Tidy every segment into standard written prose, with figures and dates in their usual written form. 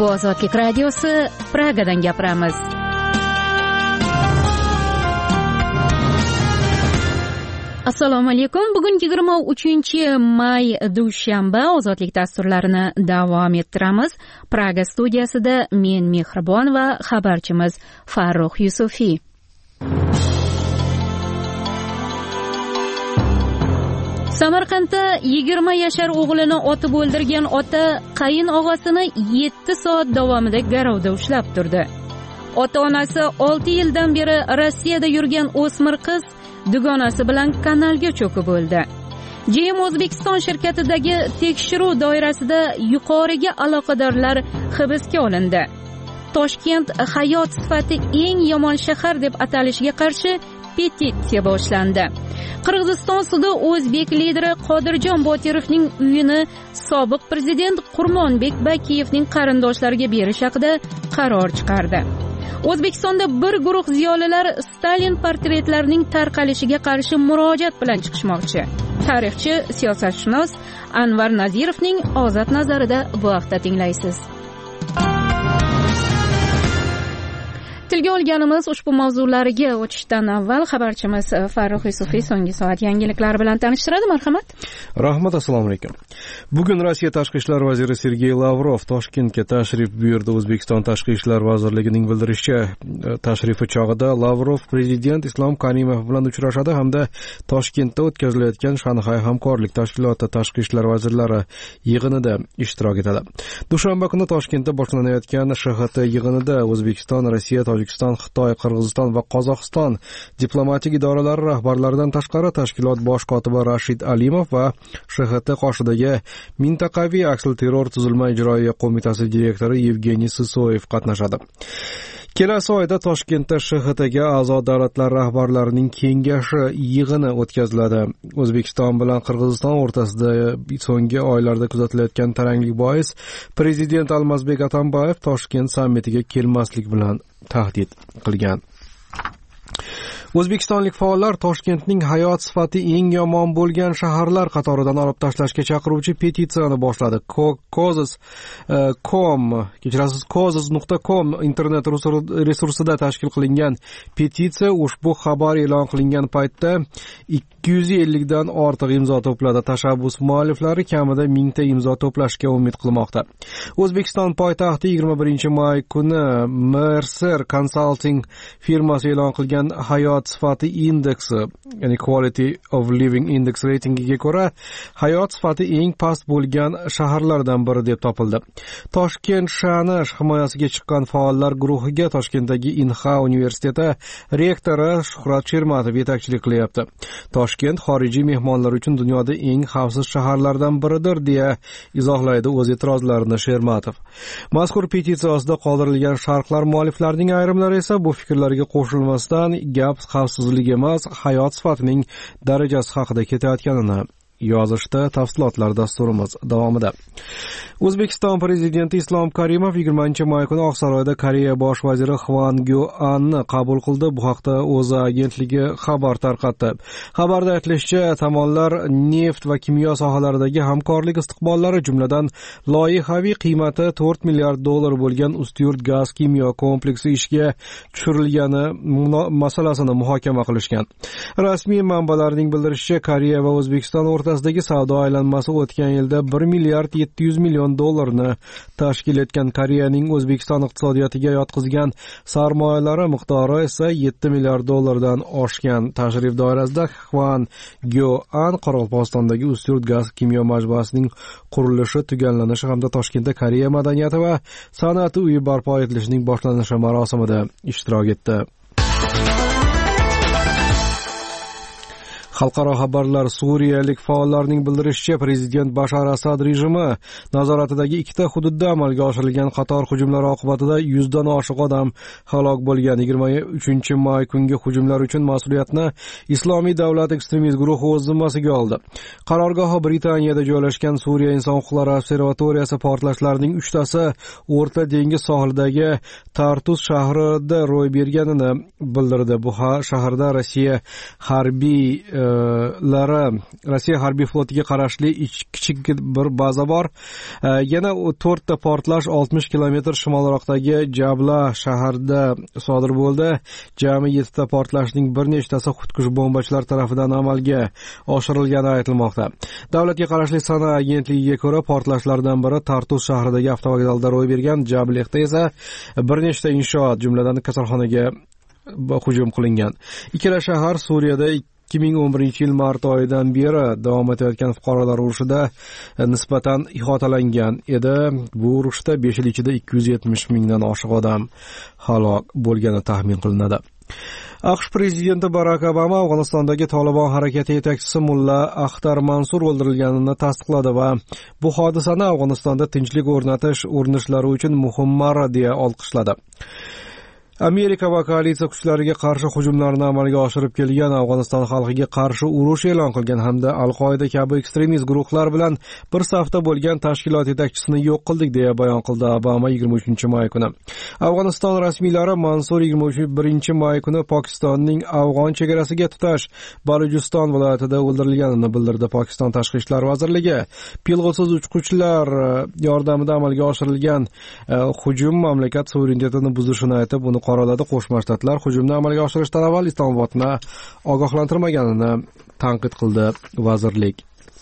Bu Ozodlik radiosi, Pragadan gapiramiz. Assalomu alaykum. Bugun 23-may dushanba Ozodlik dasturlarini davom ettiramiz. Praga studiyasida men Mehribon va xabarchimiz Farruh Yusufiy. Samarqandda 20 yashar o'g'lini otib o'ldirgan ota qayin og'asini 7 soat davomida garovda ushlab turdi. Ota-onasi 6 yildan beri Rossiyada yurgan o'smir qiz dugonasi bilan kanalga cho'kib o'ldi. JM O'zbekiston shirkatidagi tekshiruv doirasida yuqoriga aloqadorlar hibsga olindi. Toshkent hayot sifati eng yomon shahar deb atalishiga qarshi petitsiya boshlandi. Qirg'iziston sudi o'zbek lideri Qodirjon Botirovning uyini sobiq prezident Qurmonbek Bakiyevning qarindoshlariga berish haqida qaror chiqardi. O'zbekistonda bir guruh ziyolilar Stalin portretlarining tarqalishiga qarshi murojaat bilan chiqishmoqchi. Tarixchi, siyosatshunos Anvar Nazirovning ozod nazarida bu haqda tinglaysiz. Tilga olganimiz ushbu mavzularga o'tishdan avval xabarchimiz Farruh Yusufiy so'nggi soat yangiliklar bilan tanishtiradi. Marhamat. Rahmat, assalomu alaykum. Bugun Rossiya tashqi ishlar vaziri Sergey Lavrov Toshkentga tashrif buyurdi. O'zbekiston tashqi ishlar vazirligining bildirishicha, tashrifi chog'ida Lavrov prezident Islom Karimov bilan uchrashadi hamda Toshkentda o'tkazilayotgan Shanxay hamkorlik tashkiloti tashqi ishlar vazirlari yig'inida ishtirok etadi. Dushanba kuni Toshkentda boshlanayotgan SHT yig'inida O'zbekiston, Rossiya, Tojikiston, Xitoy, Qirg'iziston va Qozog'iston diplomatik idoralari rahbarlaridan tashqari tashkilot bosh kotibi Rashid Alimov va SHT qoshidagi mintaqaviy aksilterror tuzilma ijroiya qo'mitasi direktori Yevgeniy Sisoyev qatnashadi. Kelasi oyda Toshkentda SHTga a'zo davlatlar rahbarlarining kengashi yig'ini o'tkaziladi. O'zbekiston bilan Qirg'iziston o'rtasida so'nggi oylarda kuzatilayotgan taranglik bois prezident Almazbek Atambayev Toshkent sammitiga kelmaslik bilan tahdid qilgan. O'zbekistonlik faollar Toshkentning hayot sifati eng yomon bo'lgan shaharlar qatoridan olib tashlashga chaqiruvchi petitsiyani boshladi. Kozis.com internet resursida tashkil qilingan petitsiya ushbu xabar e'lon qilingan paytda 250 dan ortiq imzo to'pladi. Tashabbus mualliflari kamida 1000 ta imzo to'plashga umid qilmoqda. O'zbekiston poytaxti 21-may kuni Mercer Consulting firmasi e'lon qilgan hayot sifati indeksi, ya'ni Quality of Living Index reytingiga ko'ra hayot sifati eng past bo'lgan shaharlardan biri deb topildi. Toshkent sha'ni himoyasiga chiqqan faollar guruhiga Toshkentdagi Inha universiteti rektori Shuhrat Shermatov yetakchilik qilyapti. Toshkent xorijiy mehmonlar uchun dunyoda eng xavfsiz shaharlardan biridir deya izohlaydi o'z e'tirozlarini Shermatov. Mazkur petitsiya ostida qoldirilgan sharhlar mualliflarining ayrimlari esa bu fikrlarga qo'shilmasdan gap xavfsizlik emas, hayot sifatining darajasi haqida ketayotganini yozishda. Tafsilotlar dasturimiz davomida. O'zbekiston prezidenti Islom Karimov 20-may kuni Oqsaroyda Koreya bosh vaziri Hwan Gyo-anni qabul qildi. Bu haqda O'zA agentligi xabar tarqatdi. Xabarda aytilishicha, tomonlar neft va kimyo sohalaridagi hamkorlik istiqbollari, jumladan loyihaviy qiymati $4 milliard bo'lgan Ustyurt gaz kimyo kompleksi ishga tushirilgani masalasini muhokama qilishgan. Rasmiy manbalarning bildirishicha, Koreya va O'zbekiston o'rtasidagi savdo aylanmasi o'tgan yilda $1 milliard 700 million tashkil etgan. Koreyaning O'zbekiston iqtisodiyotiga yotqizgan sarmoyalari miqdori esa $7 milliard dan oshgan. Tashrif doirasida Hwan Gyo-an Qoraqalpog'istondagi Ustyurt gaz kimyo majmuasining qurilishi tugallanishi hamda Toshkentda Koreya madaniyati va san'ati uyi barpo etilishining boshlanishi marosimida ishtirok etdi. Xalqaro xabarlar. Suriyalik faollarning bildirishicha, prezident Bashar Asad rejimi nazoratidagi ikkita hududda amalga oshirilgan qator hujumlar oqibatida 100 dan oshiq odam halok bo'lgan. 23-may kungi hujumlar uchun mas'uliyatni Islomiy davlat ekstremist guruhi o'z zimmasiga oldi. Qarorgohi Britaniyada joylashgan Suriya inson huquqlari observatoriyasi portlashlarning 3tasi O'rta dengiz sohilidagi Tartus shahrida ro'y berganini bildirdi. Bu shaharda Rossiya harbiy lari Rossiya harbiy flotiga qarashli kichik bir baza bor. Yana 4 ta portlash 60 kilometr shimolroqdagi Jabla shahrida sodir bo'ldi. Jami 7 ta portlashning bir nechtasi xudkush bombachilar tomonidan amalga oshirilgani aytilmoqda. Davlatga qarashli Sana agentligiga ko'ra, portlashlardan biri Tartus shahridagi avtovokzalda ro'y bergan. Jablixda esa bir nechta inshoot, jumladan kasalxonaga hujum qilingan. Ikkala shahar Suriyada 2011-yil mart oyidan beri davom etayotgan fuqarolar urushida nisbatan ihotalangan edi. Bu urushda 5 yil ichida 270 mingdan oshiq odam halok bo'lgani taxmin qilinadi. AQSh prezidenti Barak Obama Afg'onistondagi Tolibon harakati yetakchisi Mulla Axtar Mansur o'ldirilganini tasdiqladi va bu hodisani Afg'onistonda tinchlik o'rnatish urinishlari uchun muhim marra deya olqishladi. Amerika va koalitsiya kuchlariga qarshi hujumlarni amalga oshirib kelgan, Afg'oniston xalqiga qarshi urush e'lon qilgan hamda Al-Qoida kabi ekstremist guruhlar bilan bir safda bo'lgan tashkilot yetakchisini yo'q qildik deya bayon qildi Obama 23-may kuni. Afg'oniston rasmiylari Mansur 21-may kuni Pokistonning Afg'on chegarasiga tutash Balujiston viloyatida o'ldirilganini bildirdi. Pokiston Tashqi ishlar vazirligi pilotsiz uchuvchilar yordamida amalga oshirilgan hujum mamlakat suverenitetini buzishini aytib, uni qoraladi. Qo'shma Shtatlar hujumni amalga oshirishdan avval Islomobodni ogohlantirmaganini tanqid qildi vazirlik.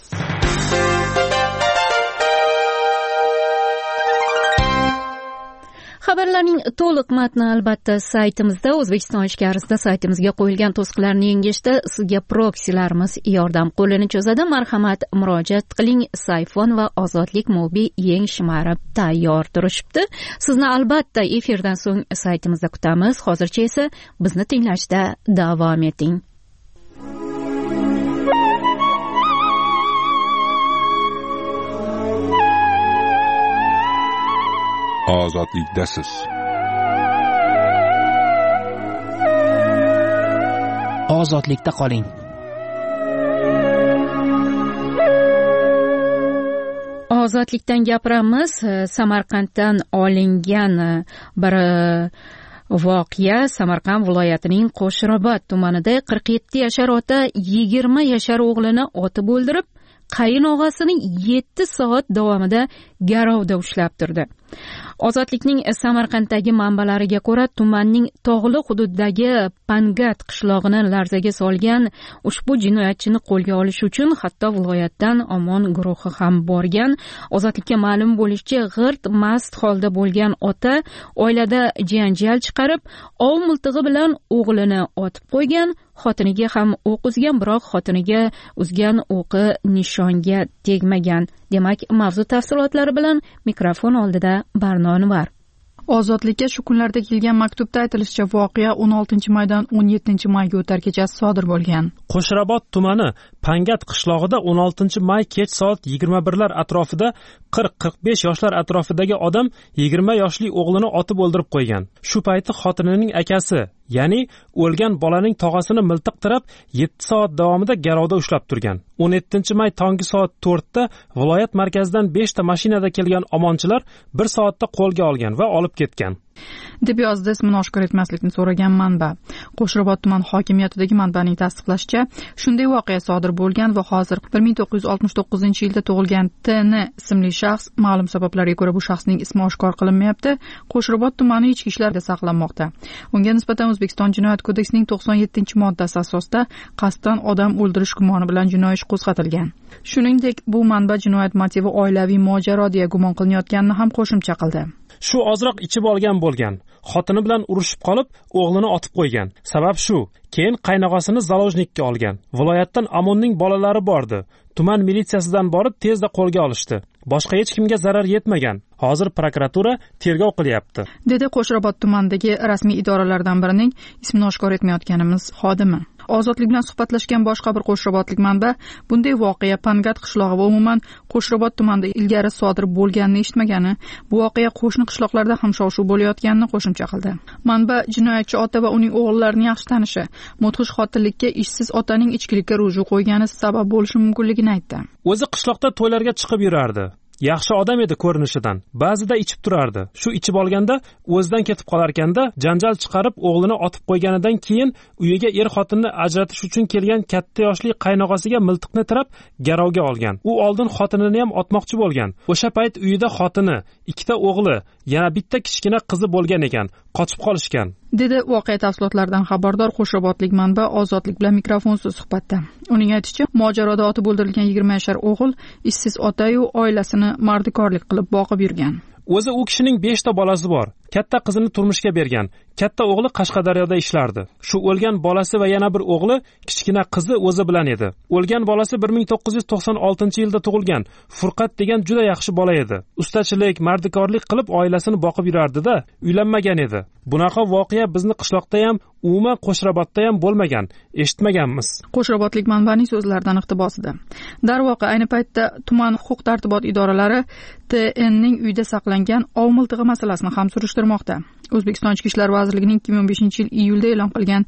Xabarlarning to'liq matni albatta saytimizda, O'zbekiston ichkarisida saytimizga qo'yilgan to'siqlarni yengishda sizga proksilarimiz yordam qo'lini cho'zadi. Marhamat, murojaat qiling. Sayfon va Ozodlik mobi yeng shimarib tayyor turishibdi. Sizni albatta efirdan so'ng saytimizda kutamiz. Hozircha esa bizni tinglashda davom eting. Ozodlikdasiz. Ozodlikda qoling. Ozodlikdan gapiramiz. Samarqanddan olingan bir voqea. Samarqand viloyatining Qo'shrabot tumanida 47 yashar ota 20 yashar o'g'lini otib o'ldirib, qayin og'asini 7 soat davomida garovda ushlab turdi. Ozodlikning Samarqanddagi manbalariga ko'ra, tumanning tog'li hududidagi Pangat qishlog'ini larzaga solgan ushbu jinoyatchini qo'lga olish uchun hatto viloyatdan Omon guruhi ham borgan. Ozodlikka ma'lum bo'lishicha, g'irt mast holda bo'lgan ota oilada janjal chiqarib, ov miltig'i bilan o'g'lini otib qo'ygan. Xotiniga ham o'q uzgan, biroq xotiniga uzgan o'qi nishonga tegmagan. Demak, mavzu tafsilotlari bilan mikrofon oldida Barno Anvar. Ozodlikka shu kunlarda kelgan maktubda aytilishicha, voqea 16-maydan 17-mayga o'tar kechasi sodir bo'lgan. Qo'shrabot tumani Pangat qishlog'ida 16-may kech soat 21lar atrofida 40-45 yoshlar atrofidagi odam 20 yoshli o'g'lini otib o'ldirib qo'ygan. Shu payti xotinining akasi, ya'ni o'lgan bolaning tog'asini miltiq tirab 7 soat davomida garovda ushlab turgan. 17-may tongi soat 4da viloyat markazidan 5 ta mashinada kelgan omonchilar 1 soatda qo'lga olgan va olib ketgan. deb yozdi ismini oshkor etmaslikni so'ragan manba. Qo'shrabot tuman hokimiyatidagi manbaning tasdiqlashicha, shunday voqea sodir bo'lgan va hozir 1969-yilda tug'ilgan T.N. ismli shaxs ma'lum sabablarga ko'ra bu shaxsning ismi oshkor qilinmayapti. Qo'shrabot tumani ichki ishlarda saqlanmoqda. Unga nisbatan O'zbekiston Jinoyat kodeksining 97-moddasi asosida qasddan odam o'ldirish gumoni bilan jinoiy ish qo'zg'atilgan. Shuningdek, bu manba jinoyat motivi oilaviy mojaro deya gumon qilinayotganini ham qo'shimcha qildi. Shu ozroq ichib olgan bo'lgan. Xotini bilan urushib qolib, o'g'lini otib qo'ygan. Sabab shu. Keyin qaynog'asini zalojnikka olgan. Viloyatdan Amonning bolalari bordi. Tuman militsiyasidan borib tezda qo'lga olishdi. Boshqa hech kimga zarar yetmagan. Hozir prokuratura tergov qilyapti, dedi Qo'shrabot tumanidagi rasmiy idoralardan birining ismini oshkor etmayotganimiz xodimi. Ozodlik bilan suhbatlashgan boshqa bir qo'shrabotlik manba bunday voqea Pangat qishlog'i va umuman Qo'shrabot tumanida ilgari sodir bo'lganini eshitmagani, bu voqea qo'shni qishloqlarda ham shov-shuv bo'layotganini qo'shimcha qildi. Manba jinoyatchi ota va uning o'g'illarini yaxshi tanishi, mudhish qotillikka ishsiz otaning ichkilikka ruju qo'ygani sabab bo'lishi mumkinligini aytdi. O'zi qishloqda to'ylarga chiqib yurardi. yaxshi odam edi ko'rinishidan. Ba'zida ichib turardi. Shu ichib olganda o'zidan ketib qolarkanda janjal chiqarib o'g'lini otib qo'yganidan keyin uyiga xotinni ajratish uchun kelgan katta yoshli qaynog'asiga miltiqni tirab garovga olgan. U oldin xotinini ham otmoqchi bo'lgan. O'sha payt uyida xotini, ikkita o'g'li, yana bitta kichkina qizi bo'lgan ekan. Qochib qolishgan, dedi voqea tafsilotlaridan xabardor qo'shrobotlik manba Ozodlik bilan mikrofonsiz suhbatda. Uning aytishicha, mojaroda otib o'ldirilgan 20 yashar o'g'il ishsiz ota-yu oilasini mardikorlik qilib boqib yurgan. O'zi u kishining 5 ta bolasi bor. Katta qizini turmushga bergan. Katta o'g'li Qashqadaryoda ishlardi. Shu o'lgan bolasi va yana bir o'g'li, kichkina qizi o'zi bilan edi. O'lgan bolasi 1996-yilda tug'ilgan. Furqat degan juda yaxshi bola edi. Ustachilik, mardikorlik qilib oilasini boqib yurardi-da, uylanmagan edi. Bunaqa voqea bizni qishloqda ham, umuman Qo'shrabotda ham bo'lmagan, eshitmaganmiz. Qo'shrabotlik manbaning so'zlaridan iqtibosida. Darvoqe, ayni paytda tuman huquq-tartibot idoralari TNning uyda saqlangan ov miltig'i masalasini ham surishtirmoqda. O'zbekiston Ichki ishlar vazirligining 2005-yil iyulda e'lon qilgan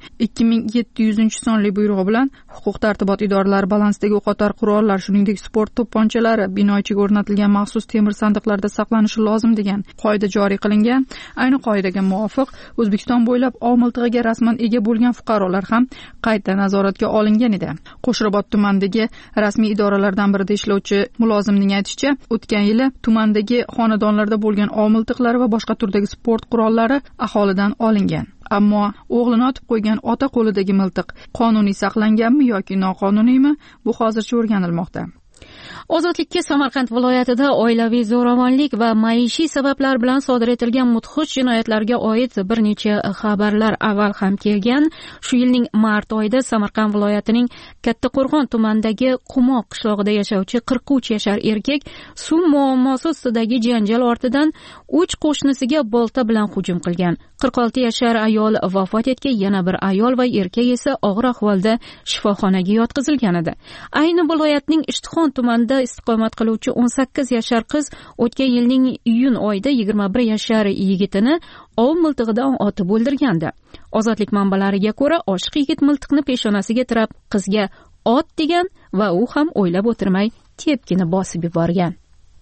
2700-sonli buyrug'i bilan huquq-tartibot idoralari balansidagi o'qotar qurollar, shuningdek sport to'pponchalari bino ichiga o'rnatilgan maxsus temir sandiqlarda saqlanishi lozim degan qoida joriy qilingan. Ayni qoidaga muvofiq O'zbekiston bo'ylab ov miltig'iga rasman ega bo'lgan fuqarolar ham qayta nazoratga olingan edi. Qo'shrabot tumanidagi rasmiy idoralardan birida ishlovchi mulozimning aytishicha, o'tgan yili tumandagi xonadonlarda bo'lgan ov miltiqlari va boshqa turdagi sport qurollari aholidan olingan. Ammo o'g'lini otib qo'ygan ota qo'lidagi miltiq qonuniy saqlanganmi yoki noqonuniymi, bu hozircha o'rganilmoqda. Ozodlikka Samarqand viloyatida oilaviy zo'ravonlik va maishiy sabablar bilan sodir etilgan mudhish jinoyatlarga oid bir necha xabarlar avval ham kelgan. Shu yilning mart oyida Samarqand viloyatining Kattaqo'rg'on tumanidagi Qumoq qishlog'ida yashovchi 43 yashar erkak suv muammosi ustidagi janjal ortidan 3 qo'shnisiga bolta bilan hujum qilgan. 46 yashar ayol vafot etgan, yana bir ayol va erkak esa og'ir ahvolda shifoxonaga yotqizilgan edi. Ayni viloyatning Ishtixon tumanida istiqomat qiluvchi 18 yashar qiz o'tgan yilning iyun oyida 21 yashar yigitini ov miltig'idan otib o'ldirgandi. Ozodlik manbalariga ko'ra, oshiq yigit miltiqni peshonasiga tirab qizga ot degan va u ham o'ylab o'tirmay tepkini bosib yuborgan.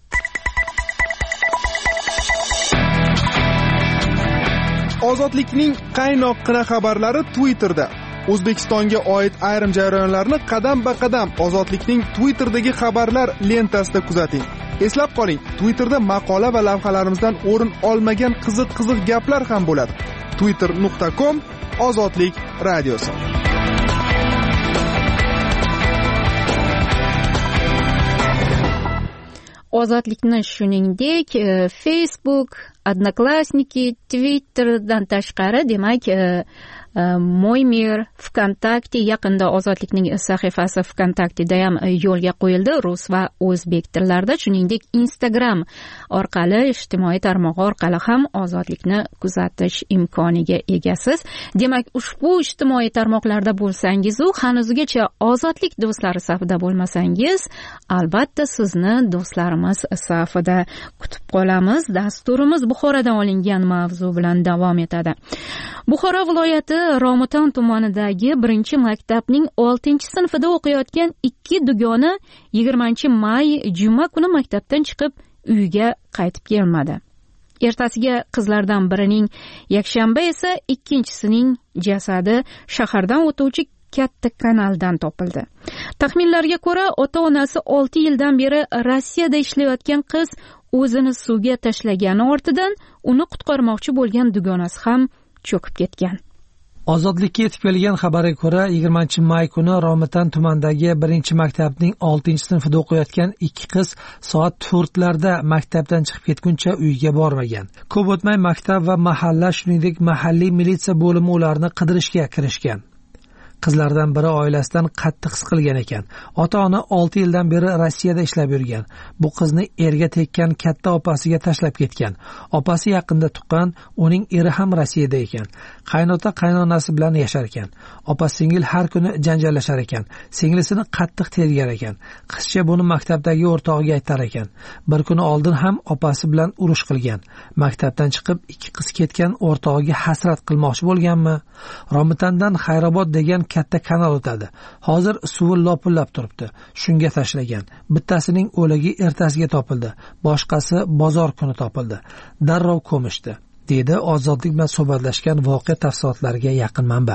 Ozodlikning qaynoqqina xabarlari Twitterda. O'zbekistonga oid ayrim jarayonlarni qadam-ba-qadam Ozodlikning Twitter'dagi xabarlar lentasida kuzating. Eslab qoling, Twitterda maqola va lavhalarimizdan o'rin olmagan qiziq gaplar ham bo'ladi. twitter.com/ozodlik radiosi. Ozodlikni shuningdek Facebook, Odnoklassniki, Twitterdan tashqari, demak, Mo'ymir, Vkontakte, yaqinda Ozodlikning sahifasi Vkontakteda ham yo'lga qo'yildi, rus va o'zbek tillarida, shuningdek Instagram orqali, ijtimoiy tarmog'i orqali ham Ozodlikni kuzatish imkoniga egasiz. Demak, ushbu ijtimoiy tarmoqlarda bo'lsangiz, u hanuzgacha Ozodlik do'stlari safida bo'lmasangiz, albatta sizni do'stlarimiz safida kutib qolamiz. Dasturimiz Buxorodan olingan mavzu bilan davom etadi. Buxoro viloyati Romitan tumanidagi 1-maktabning 6-sinfida o'qiyotgan 2 dugona 20-may juma kuni maktabdan chiqib uyiga qaytib kelmadi. Ertasiga qizlardan birining, yakshanba esa ikkinchisining jasadi shahardan o'tuvchi katta kanaldan topildi. Taxminlarga ko'ra, ota-onasi 6 yildan beri Rossiyada ishlayotgan qiz o'zini suvga tashlagani ortidan uni qutqarmoqchi bo'lgan dugonasi ham cho'kib ketgan. Ozodlikka yetib kelgan xabarga ko'ra, 20-may kuni Romitan tumanidagi 1-maktabning 6-sinfida o'qiyotgan 2 qiz soat 4larda maktabdan chiqib ketguncha uyiga bormagan. Ko'p o'tmay maktab va mahalla, shuningdek mahalliy militsiya bo'limi ularni qidirishga kirishgan. Qizlardan biri oilasidan qattiq siqilgan ekan. Ota-ona 6 yildan beri Rossiyada ishlab yurgan. Bu qizni erga tekkan katta opasiga tashlab ketgan. Opasi yaqinda tuqqan, uning eri ham Rossiyada ekan. Qaynota qaynonasi bilan yashar ekan. Opa-singil har kuni janjallashar ekan. Singlisini qattiq tergar ekan. Qizcha buni maktabdagi o'rtog'iga aytar ekan. Bir kuni oldin ham opasi bilan urush qilgan. Maktabdan chiqib 2 qiz ketgan o'rtog'iga hasrat qilmoqchi bo'lganmi? Romitandan Xayrobod degan katta kanal o'tadi. Hozir suvi lopillab turibdi. Shunga tashlagan. Bittasining o'ligi ertasiga topildi. Boshqasi bozor kuni topildi. Darrov ko'mishdi, dedi Ozodlik bilan suhbatlashgan voqea tafsilotlariga yaqin manba.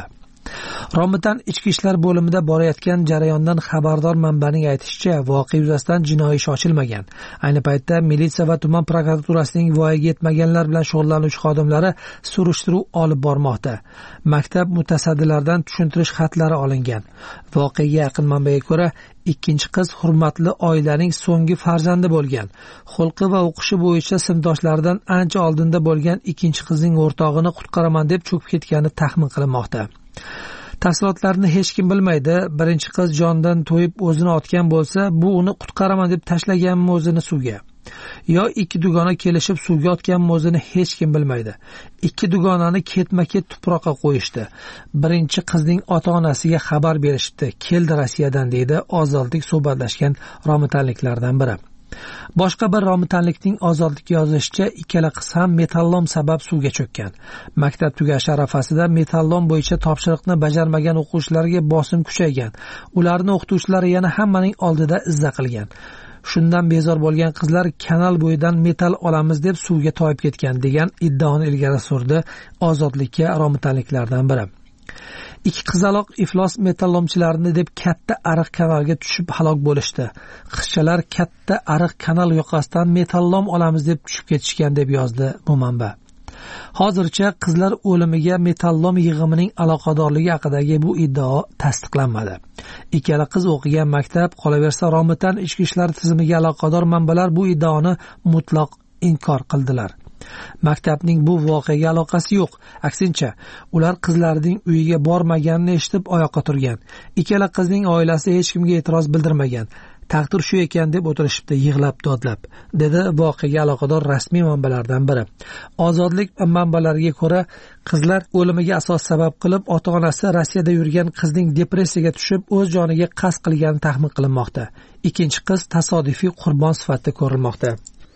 Romitan ichki ishlar bo'limida borayotgan jarayondan xabardor manbaning aytishicha, voqea yuzasidan jinoiy ish ochilmagan. Ayni paytda militsiya va tuman prokuraturasining voyaga yetmaganlar bilan shug'ullanuvchi xodimlari surishtiruv olib bormoqda. Maktab mutasaddilaridan tushuntirish xatlari olingan. Voqeaga yaqin manbaga ko'ra, ikkinchi qiz hurmatli oilaning so'nggi farzandi bo'lgan. Xulqi va o'qishi bo'yicha sinfdoshlaridan ancha oldinda bo'lgan ikkinchi qizning o'rtog'ini qutqaraman deb cho'kib ketgani taxmin qilinmoqda. Tafsilotlarni hech kim bilmaydi. Birinchi qiz jondan to'yib o'zini otgan bo'lsa, bu uni qutqaraman deb tashlaganmi o'zini suvga? Yo ikki dugona kelishib suvga otganmi o'zini hech kim bilmaydi. Ikki dugonani ketma-ket tuproqqa qo'yishdi. Birinchi qizning ota-onasiga xabar berishdi. Keldi Rossiyadan, deydi Ozodlik suhbatlashgan romitanliklardan biri. Boshqa bir romitanlikning Ozodlikka yozishicha, ikkala qiz ham metallom sabab suvga cho'kkan. Maktab tugashi arafasida metallom bo'yicha topshiriqni bajarmagan o'quvchilarga bosim kuchaygan. Ularni o'qituvchilari yana hammaning oldida izza qilgan. Shundan bezor bo'lgan qizlar kanal bo'yidan metal olamiz deb suvga toyib ketgan, degan iddaoni ilgari surdi Ozodlikka romitanliklardan biri. Ikki qizaloq iflos metallomchilarni deb katta ariq kanalga tushib halok bo'lishdi. Qizchalar katta ariq kanal yoqasidan metallom olamiz deb tushib ketishgan, deb yozdi bu manba. Hozircha qizlar o'limiga metallom yig'imining aloqadorligi haqidagi bu iddao tasdiqlanmadi. Ikkala qiz o'qigan maktab, qolaversa Romitan ichki ishlar tizimiga aloqador manbalar bu iddaoni mutlaq inkor qildilar. Maktabning bu voqeaga aloqasi yo'q. Aksincha, ular qizlarining uyiga bormaganini eshitib oyoqqa turgan. Ikkala qizning oilasi hech kimga e'tiroz bildirmagan. Taqdir shu ekan deb o'tirishibdi, yig'lab dodlab, dedi voqeaga aloqador rasmiy manbalardan biri. Ozodlik manbalariga ko'ra, qizlar o'limiga asos sabab qilib, ota-onasi Rossiyada yurgan qizning depressiyaga tushib, o'z joniga qasd qilgani taxmin qilinmoqda. Ikkinchi qiz tasodifiy qurbon sifatida ko'rilmoqda.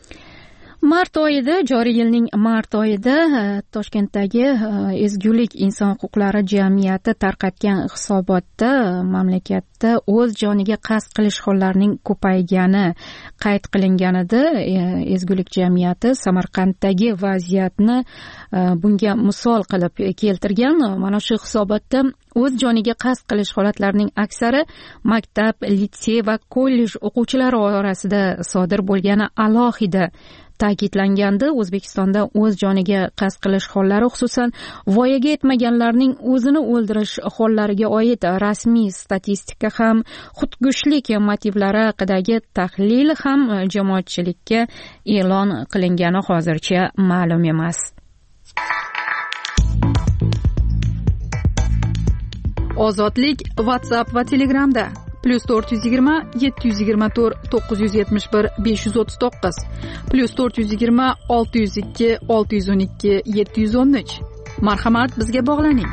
Mart oyida, joriy yilning mart oyida Toshkentdagi Ezgulik inson huquqlari jamiyati tarqatgan hisobotda mamlakatda o'z joniga qasd qilish hollarining ko'paygani qayd qilinganida, Ezgulik jamiyati Samarqanddagi vaziyatni bunga misol qilib keltirgan. Mana shu hisobotda o'z joniga qasd qilish holatlarining aksari maktab, litsey va kollej o'quvchilari orasida sodir bo'lgani alohida ta'kidlangandi. O'zbekistonda o'z joniga qasd qilish hollari, xususan voyaga yetmaganlarning o'zini o'ldirish hollariga oid rasmiy statistika ham, xudkushlik motivlari haqidagi tahlil ham jamoatchilikka e'lon qilingani hozircha ma'lum emas. Ozodlik WhatsApp va Telegramda +420 724 971 539 +420 602 612 713. Marhamat, bizga bog'laning.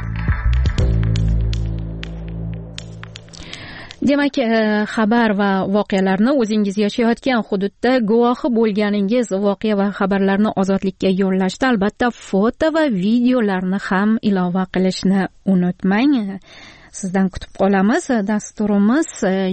Demak, xabar va voqealarni o'zingiz yashayotgan hududda guvohi bo'lganingiz voqea va xabarlarni Ozodlikka yo'llashda albatta foto va videolarni ham ilova qilishni unutmang. Sizdan kutib qolamiz. Dasturimiz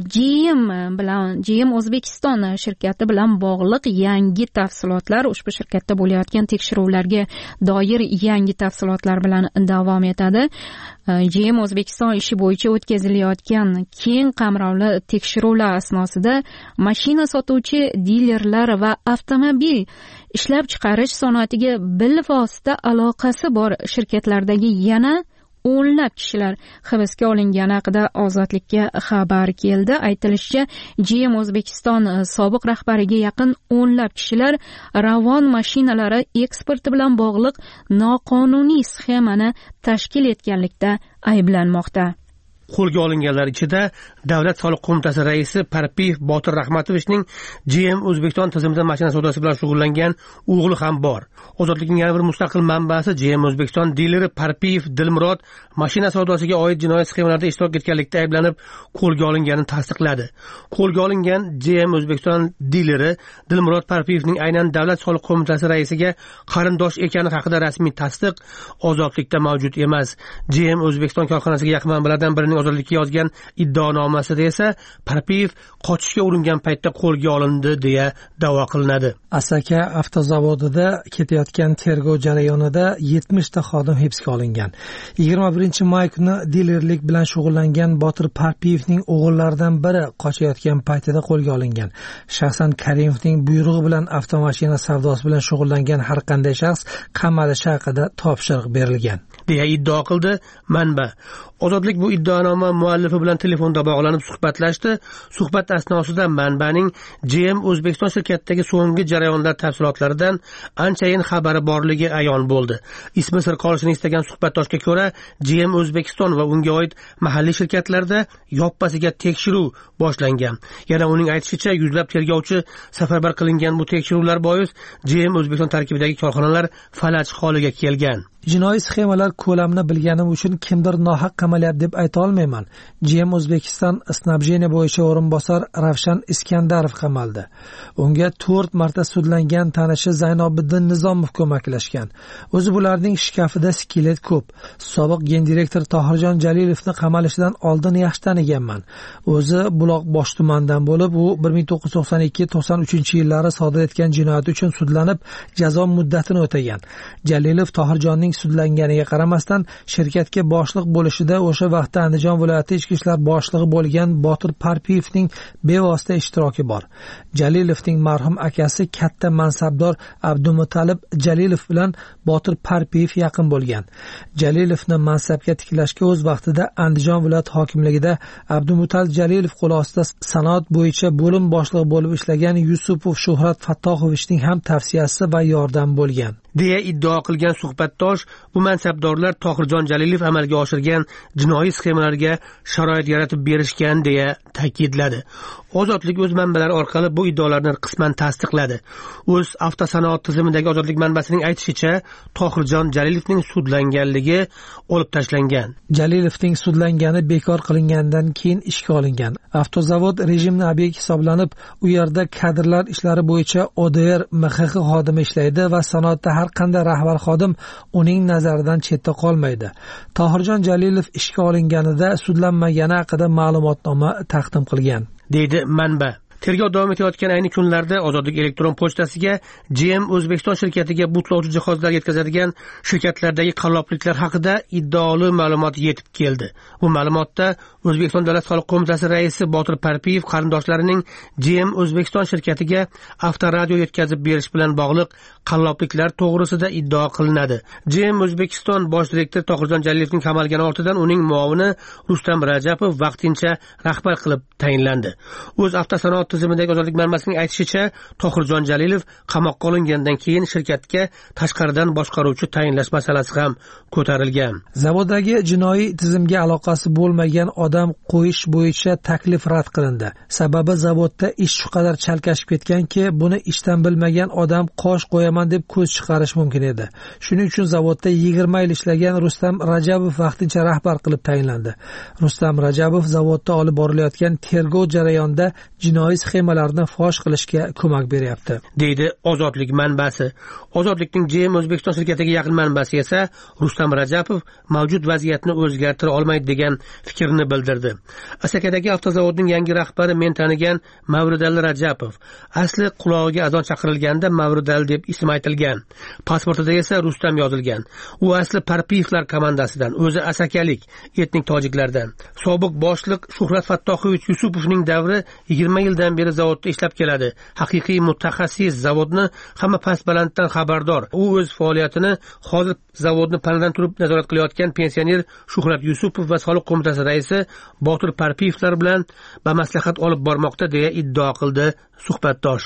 GM O'zbekiston shirkati bilan bog'liq yangi tafsilotlar, ushbu shirkatda bo'layotgan tekshiruvlarga doir yangi tafsilotlar bilan davom etadi. GM O'zbekiston ishi bo'yicha o'tkazilayotgan keng qamrovli tekshiruvlar asnosida mashina sotuvchi dilerlar va avtomobil ishlab chiqarish sanoatiga bilvosita aloqasi bor shirkatlardagi yana o'nlab kishilar hibsga olingani haqida Ozodlikka xabar keldi. Aytilishicha, GM O'zbekiston sobiq rahbariga yaqin o'nlab kishilar Ravon mashinalari eksporti bilan bog'liq noqonuniy sxemani tashkil etganlikda ayblanmoqda. Qo'lga olinganlar ichida Davlat soliq qo'mitasi raisi Parpiyev Botir Rahmatovichning GM O'zbekiston tizimida mashina savdosi bilan shug'ullangan o'g'li ham bor. Ozodlikning yana bir mustaqil manbasi GM O'zbekiston dileri Parpiyev Dilmurod mashina savdosiga oid jinoiy sxemalarda ishtirok etganlikda ayblanib qo'lga olinganini tasdiqladi. Qo'lga olingan GM O'zbekiston dileri Dilmurod Parpiyevning aynan Davlat soliq qo'mitasi raisiga qarindosh ekani haqida rasmiy tasdiq Ozodlikda mavjud emas. GM O'zbekiston korxonasiga yaqin manbalardan birining ozodlikka yozgan iddaonomasida esa Parpiyev qochishga uringan paytda qo'lga olindi deya da'vo qilinadi. Asaka avtozavodida ketayotgan tergov jarayonida 70 ta xodim hibsga olingan. 21-may kuni dilerlik bilan shug'ullangan Botir Parpiyevning o'g'illaridan biri qochayotgan paytida qo'lga olingan. Shaxsan Karimovning buyrug'i bilan avtomashina savdosi bilan shug'ullangan har qanday shaxs qamalishi haqida topshiriq berilgan deya iddao qildi manba. Ozodlik bu iddaonoma muallifi bilan telefonda bog'lanib suhbatlashdi. Suhbat asnosida manbaning GM O'zbekiston shirkatidagi so'nggi jarayonlar tafsilotlaridan anchayin xabari borligi ayon bo'ldi. Ismi sir qolishini istagan suhbatdoshga ko'ra, GM O'zbekiston va unga oid mahalliy shirkatlarda yoppasiga tekshiruv boshlangan. Yana uning aytishicha, yuzlab tergovchi safarbar qilingan bu tekshiruvlar bois GM O'zbekiston tarkibidagi korxonalar falaj holiga kelgan. Jinoiy sxemalar ko'lamini bilganim uchun kimdir nohaq qamalyapti deb ayta olmayman. GM O'zbekiston snabjeniya bo'yicha o'rinbosar Ravshan Iskandarov qamaldi. Unga 4 marta sudlangan tanishi Zaynobiddin Nizomov ko'maklashgan. O'zi bularning shkafida skelet ko'p. Sobiq gendirektor Tohirjon Jalilovni qamalishidan oldin yaxshi taniganman. O'zi Buloqbosh tumanidan bo'lib, u 1992-93 yillari sodir etgan jinoyat uchun sudlanib, jazo muddatini o'tagan. Jalilov Tohirjonning sudlanganiga qaramasdan shirkatga boshliq bo'lishida o'sha vaqtda Andijon viloyati ichki ishlar boshlig'i bo'lgan Botir Parpiyevning bevosita ishtiroki bor. Jalilovning marhum akasi katta mansabdor Abdumutalib Jalilov bilan Botir Parpiyev yaqin bo'lgan. Jalilovni mansabga tiklashga o'z vaqtida Andijon viloyat hokimligida Abdumutalib Jalilov qo'l ostida sanoat bo'yicha bo'lim boshlig'i bo'lib ishlagan Yusupov Shuhrat Fattohovichning ham tavsiyasi va yordam bo'lgan deya iddao qilgan suhbatdosh, bu mansabdorlar Tohirjon Jalilov amalga oshirgan jinoiy sxemalarga sharoit yaratib berishgan deya ta'kidladi. Ozodlik o'z manbalari orqali bu iddaolarni qisman tasdiqladi. O'z avtosanoat tizimidagi Ozodlik manbasining aytishicha, Tohirjon Jalilovning sudlanganligi olib tashlangan. Jalilovning sudlangani bekor qilingandan keyin ishga olingan. Avtozavod rejimni obyekt hisoblanib, u yerda kadrlar ishlari bo'yicha ODR MXX xodimi ishlaydi va sanoatda har qanday rahbar xodim uning nazaridan chetda qolmaydi. Tohirjon Jalilov ishga olinganida sudlanmagani haqida ma'lumotnoma taqdim qilgan, deydi manba. Tergov davom etayotgan ayni kunlarda Ozodlik elektron pochtasiga GM O'zbekiston shirkatiga butlovchi jihozlar yetkazadigan shirkatlardagi qallobliklar haqida iddaoli ma'lumot yetib keldi. Bu ma'lumotda O'zbekiston Davlat soliq qo'mitasi raisi Botir Parpiyev qarindoshlarining GM O'zbekiston shirkatiga avtoradio yetkazib berish bilan bog'liq qallobliklar to'g'risida iddao qilinadi. GM O'zbekiston bosh direktori Tohirjon Jalilovning qamalgani ortidan uning muovini Rustam Rajapov vaqtincha rahbar qilib tayinlandi. O'z avtosanoat tizimidagi Ozodlik manbasining aytishicha, Tohirjon Jalilov qamoqqa olingandan keyin shirkatga tashqaridan boshqaruvchi tayinlash masalasi ham ko'tarilgan. Zavoddagi jinoiy tizimga aloqasi bo'lmagan odam qo'yish bo'yicha taklif rad qilindi. Sababi zavodda ish shu qadar chalkashib ketganki, buni ishdan bilmagan odam qosh qo'yaman deb ko'z chiqarish mumkin edi. Shuning uchun zavodda 20 yil ishlagan Rustam Rajabov vaqtincha rahbar qilib tayinlandi. Rustam Rajabov zavodda olib borilayotgan tergov jarayonida jinoiy sxemalarni fosh qilishga ko'mak beryapti, deydi Ozodlik manbasi. Ozodlikning GM O'zbekiston shirkatiga yaqin manbasi esa Rustam Rajapov mavjud vaziyatni o'zgartira olmaydi degan fikrni bildirdi. Asakadagi avtozavodning yangi rahbari men tanigan Mavridali Rajapov. Asli qulog'iga azon chaqirilganda Mavridali deb ism aytilgan. Pasportida esa Rustam yozilgan. U asli Parpiyevlar komandasidan, o'zi asakalik, etnik tojiklardan. Sobiq boshliq Shuhrat Fattohovich Yusupovning davri 20 yildan beri zavodda ishlab keladi. Haqiqiy mutaxassis, zavodni hamma past balanddan xabardor. U o'z faoliyatini hozir zavodni panadan turib nazorat qilayotgan pensioner Shuhrat Yusupov va soliq qo'mitasi raisi Botir Parpiyevlar bilan bamaslahat olib bormoqda deya iddao qildi suhbatdosh.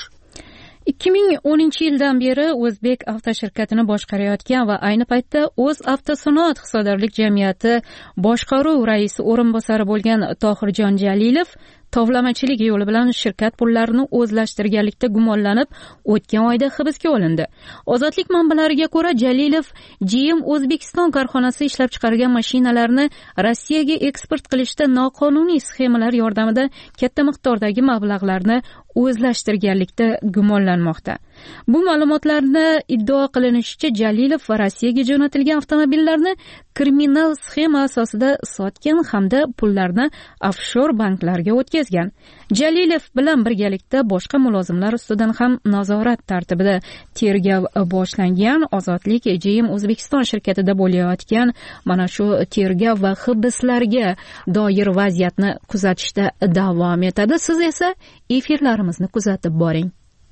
2010-yildan beri O'zbek avtoshirkatini boshqarayotgan va ayni paytda O'z avtosanoat hisobdorlik jamiyati boshqaruv raisi o'rinbosari bo'lgan Tohirjon Jalilov tovlamachilik yo'li bilan shirkat pullarini o'zlashtirganlikda gumonlanib, o'tgan oyda hibsga olindi. Ozodlik manbalariga ko'ra, Jalilov GM O'zbekiston korxonasi ishlab chiqargan mashinalarni Rossiyaga eksport qilishda noqonuniy sxemalar yordamida katta miqdordagi mablag'larni o'zlashtirganlikda gumonlanmoqda. Bu ma'lumotlarni iddao qilinishicha Jalilov va Rossiyaga jo'natilgan avtomobillarni kriminal sxema asosida sotgan hamda pullarni offshor banklarga o'tkazgan. Jalilov bilan birgalikda boshqa mulozimlar ustidan ham nazorat tartibida tergov boshlangan. Ozodlik GM O'zbekiston shirkatida bo'layotgan mana shu tergov va hibslarga doir vaziyatni kuzatishda davom etadi. Siz esa efirlarimizni kuzatib boring.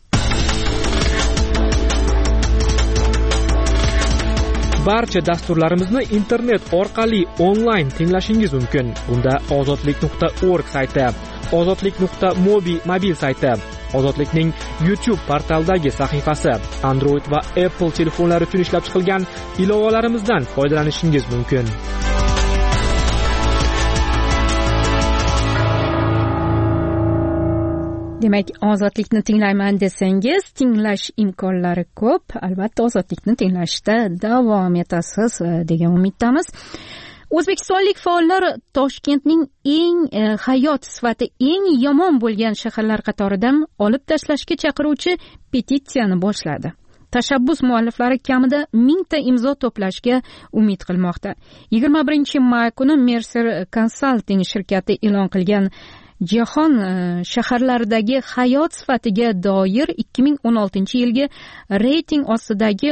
Barcha dasturlarimizni internet orqali onlayn tinglashingiz mumkin. Bunda ozodlik.org sayti, ozodlik.mobi mobil sayti, Ozodlikning YouTube portaldagi sahifasi, Android va Apple telefonlari uchun ishlab chiqilgan ilovalarimizdan foydalanishingiz mumkin. Demak, ozodlikni tinglayman desangiz, tinglash imkonlari ko'p. Albatta, ozodlikni tinglashda davom etasiz degan umiddamiz. O'zbekistonlik faollar Toshkentning eng hayot sifati eng yomon bo'lgan shaharlar qatoridan olib tashlashga chaqiruvchi petitsiyani boshladi. Tashabbus mualliflari kamida 1000 ta imzo to'plashga umid qilmoqda. 21-may kuni Mercer Consulting shirkati e'lon qilgan Jahon shaharlaridagi hayot sifatiga doir 2016-yilgi reyting ostidagi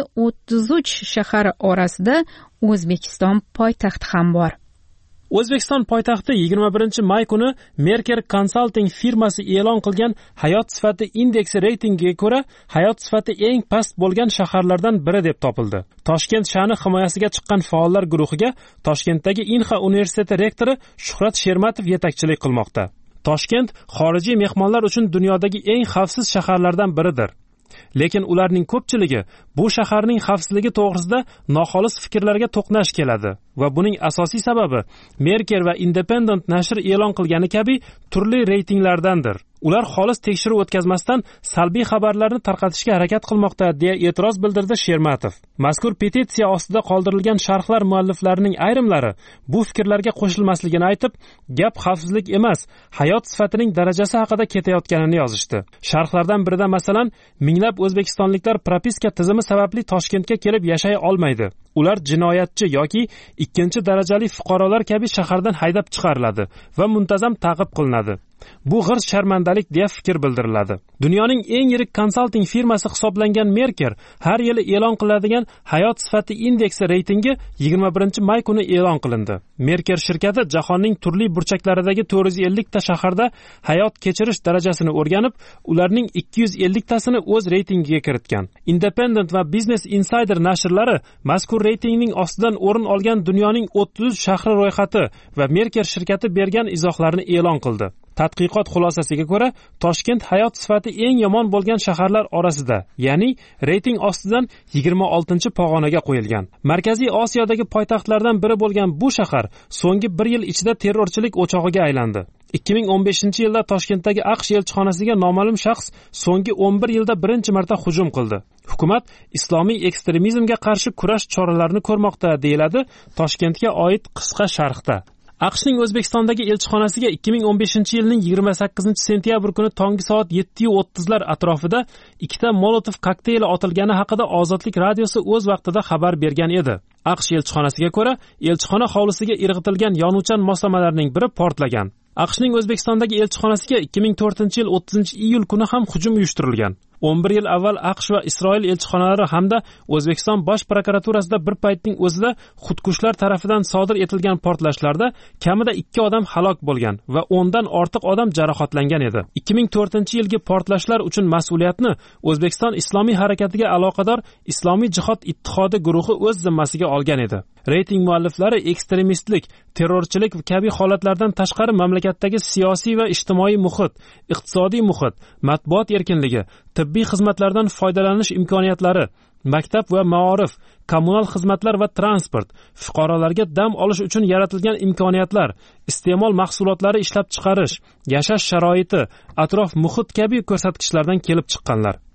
33 shahar orasida O'zbekiston poytaxti ham bor. O'zbekiston poytaxti 21-may kuni Mercer Consulting firmasi e'lon qilgan hayot sifati indeksi reytingiga ko'ra hayot sifati eng past bo'lgan shaharlardan biri deb topildi. Toshkent sha'ni himoyasiga chiqqan faollar guruhiga Toshkentdagi Inha universiteti rektori Shuhrat Shermatov yetakchilik qilmoqda. Toshkent xorijiy mehmonlar uchun dunyodagi eng xavfsiz shaharlardan biridir. Lekin ularning ko'pchiligi bu shaharning xavfsizligi to'g'risida noxolis fikrlarga to'qnash keladi va buning asosiy sababi Mercer va Independent nashr e'lon qilgani kabi turli reytinglardandir. Ular xolis tekshiruv o'tkazmasdan salbiy xabarlarni tarqatishga harakat qilmoqda deya e'tiroz bildirdi Shermatov. Mazkur petitsiya ostida qoldirilgan sharhlar mualliflarining ayrimlari bu fikrlarga qo'shilmasligini aytib, gap xavfsizlik emas, hayot sifatining darajasi haqida ketayotganini yozishdi. Sharhlardan birida masalan, minglab o'zbekistonliklar propiska tizimi sababli Toshkentga kelib yashay olmaydi. Ular jinoyatchi yoki ikkinchi darajali fuqarolar kabi shahardan haydab chiqariladi va muntazam ta'qib qilinadi. Bu g'irt sharmandalik deya fikr bildiriladi. Dunyoning eng yirik konsalting firmasi hisoblangan Mercer har yili e'lon qiladigan hayot sifati indeksi reytingi 21-may kuni e'lon qilindi. Mercer shirkati jahonning turli burchaklaridagi 450 ta shaharda hayot kechirish darajasini o'rganib, ularning 250 tasini o'z reytingiga kiritgan. Independent va Business Insider nashrlari mazkur reytingning ostidan o'rin olgan dunyoning 30 shahri ro'yxati va Mercer shirkati bergan izohlarni e'lon qildi. Tadqiqot xulosasiga ko'ra, Toshkent hayot sifati eng yomon bo'lgan shaharlar orasida, ya'ni reyting ostidan 26-pog'onaga qo'yilgan. Markaziy Osiyodagi poytaxtlardan biri bo'lgan bu shahar so'nggi 1 yil ichida terrorchilik o'chog'iga aylandi. 2015-yilda Toshkentdagi AQSh elchixonasiga noma'lum shaxs so'nggi 11 yilda birinchi marta hujum qildi. Hukumat islomiy ekstremizmga qarshi kurash choralarini ko'rmoqda, deyiladi Toshkentga oid qisqa sharhda. AQShning O'zbekistondagi elchixonasiga 2015-yilning 28-sentyabr kuni tongi soat 7:30lar atrofida 2 ta Molotov kokteyli otilgani haqida Ozodlik radiosi o'z vaqtida xabar bergan edi. AQSh elchixonasiga ko'ra, elchixona hovlisiga irg'itilgan yonuvchan moslamalarning biri portlagan. AQShning O'zbekistondagi elchixonasiga 2004-yil 30-iyul kuni ham hujum uyushtirilgan. 11 yil avval AQSh va Isroil elchixonalari hamda O'zbekiston bosh prokuraturasida bir paytning o'zida xudkushlar tarafidan sodir etilgan portlashlarda kamida 2 odam halok bo'lgan va 10 dan ortiq odam jarohatlangan edi. 2004-yilgi portlashlar uchun mas'uliyatni O'zbekiston Islomiy harakatiga aloqador Islomiy jihod ittihodi guruhi o'z zimmasiga olgan edi. Reyting mualliflari ekstremistlik, terrorchilik kabi holatlardan tashqari mamlakatdagi siyosiy va ijtimoiy muhit, iqtisodiy muhit, matbuot erkinligi, tibbiy xizmatlardan foydalanish imkoniyatlari, maktab va maorif, kommunal xizmatlar va transport, fuqarolarga dam olish uchun yaratilgan imkoniyatlar, iste'mol mahsulotlari ishlab chiqarish, yashash sharoiti, atrof muhit kabi ko'rsatkichlardan kelib chiqqanlar.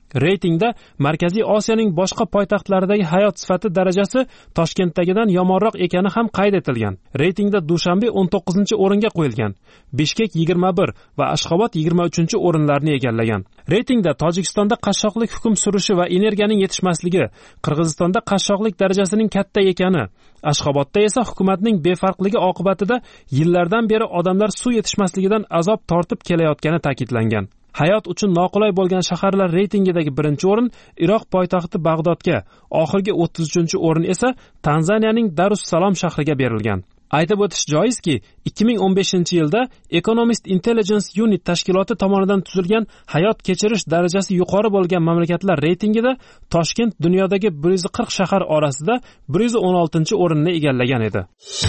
Reytingda Markaziy Osiyoning boshqa poytaxtlaridagi hayot sifati darajasi Toshkentdagidan yomonroq ekani ham qayd etilgan. Reytingda Dushanbe 19-o'ringa qo'yilgan, Bishkek 21 va Ashxobod 23-o'rinlarni egallagan. Reytingda Tojikistonda qashshoqlik hukm surishi va energiyaning yetishmasligi, Qirg'izistonda qashshoqlik darajasining katta ekani, Ashxobodda esa hukumatning befarqligi oqibatida yillardan beri odamlar suv yetishmasligidan azob tortib kelayotgani ta'kidlangan. Hayot uchun noqulay bo'lgan shaharlar reytingidagi 1-o'rin Iroq poytaxti Bag'dodga, oxirgi 33-o'rin esa Tanzaniyaning Darussalom shahriga berilgan. Aytib o'tish joizki, 2015-yilda Economist Intelligence Unit tashkiloti tomonidan tuzilgan hayot kechirish darajasi yuqori bo'lgan mamlakatlar reytingida Toshkent dunyodagi 140 shahar orasida 116-o'rinni egallagan edi.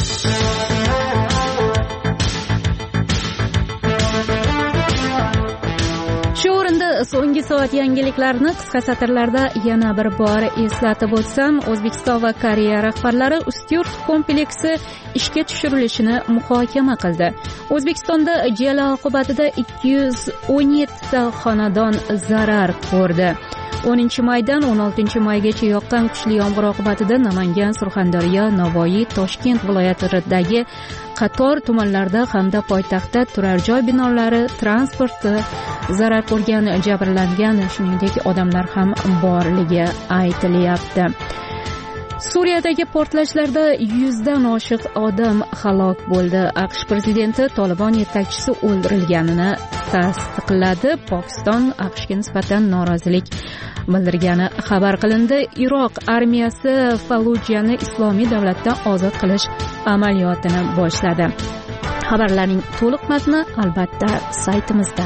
Shu o'rinda so'nggi soat yangiliklarni qisqa satrlarda yana bir bor eslatib o'tsam, O'zbekiston va Koreya rahbarlari Ustyurt kompleksi ishga tushirilishini muhokama qildi. O'zbekistonda jala oqibatida 217 xonadon zarar ko'rdi. 10-maydan 16-maygacha yoqqan kuchli yomg'ir oqibatida Namangan, Surxondaryo, Navoiy, Toshkent viloyatlaridagi qator tumanlarda hamda poytaxtda turar joy binolari, transporti zarar ko'rgan, jabrlangan, shuningdek odamlar ham borligi aytilyapti. Suriyadagi portlashlarda 100dan oshiq odam halok bo'ldi. AQSh prezidenti Tolibon yetakchisi o'ldirilganini tasdiqladi. Pokiston AQShga nisbatan norozilik bildirgani xabar qilindi. Iroq armiyasi Fallujani islomiy davlatdan ozod qilish amaliyotini boshladi. Xabarlarning to'liq matni albatta saytimizda.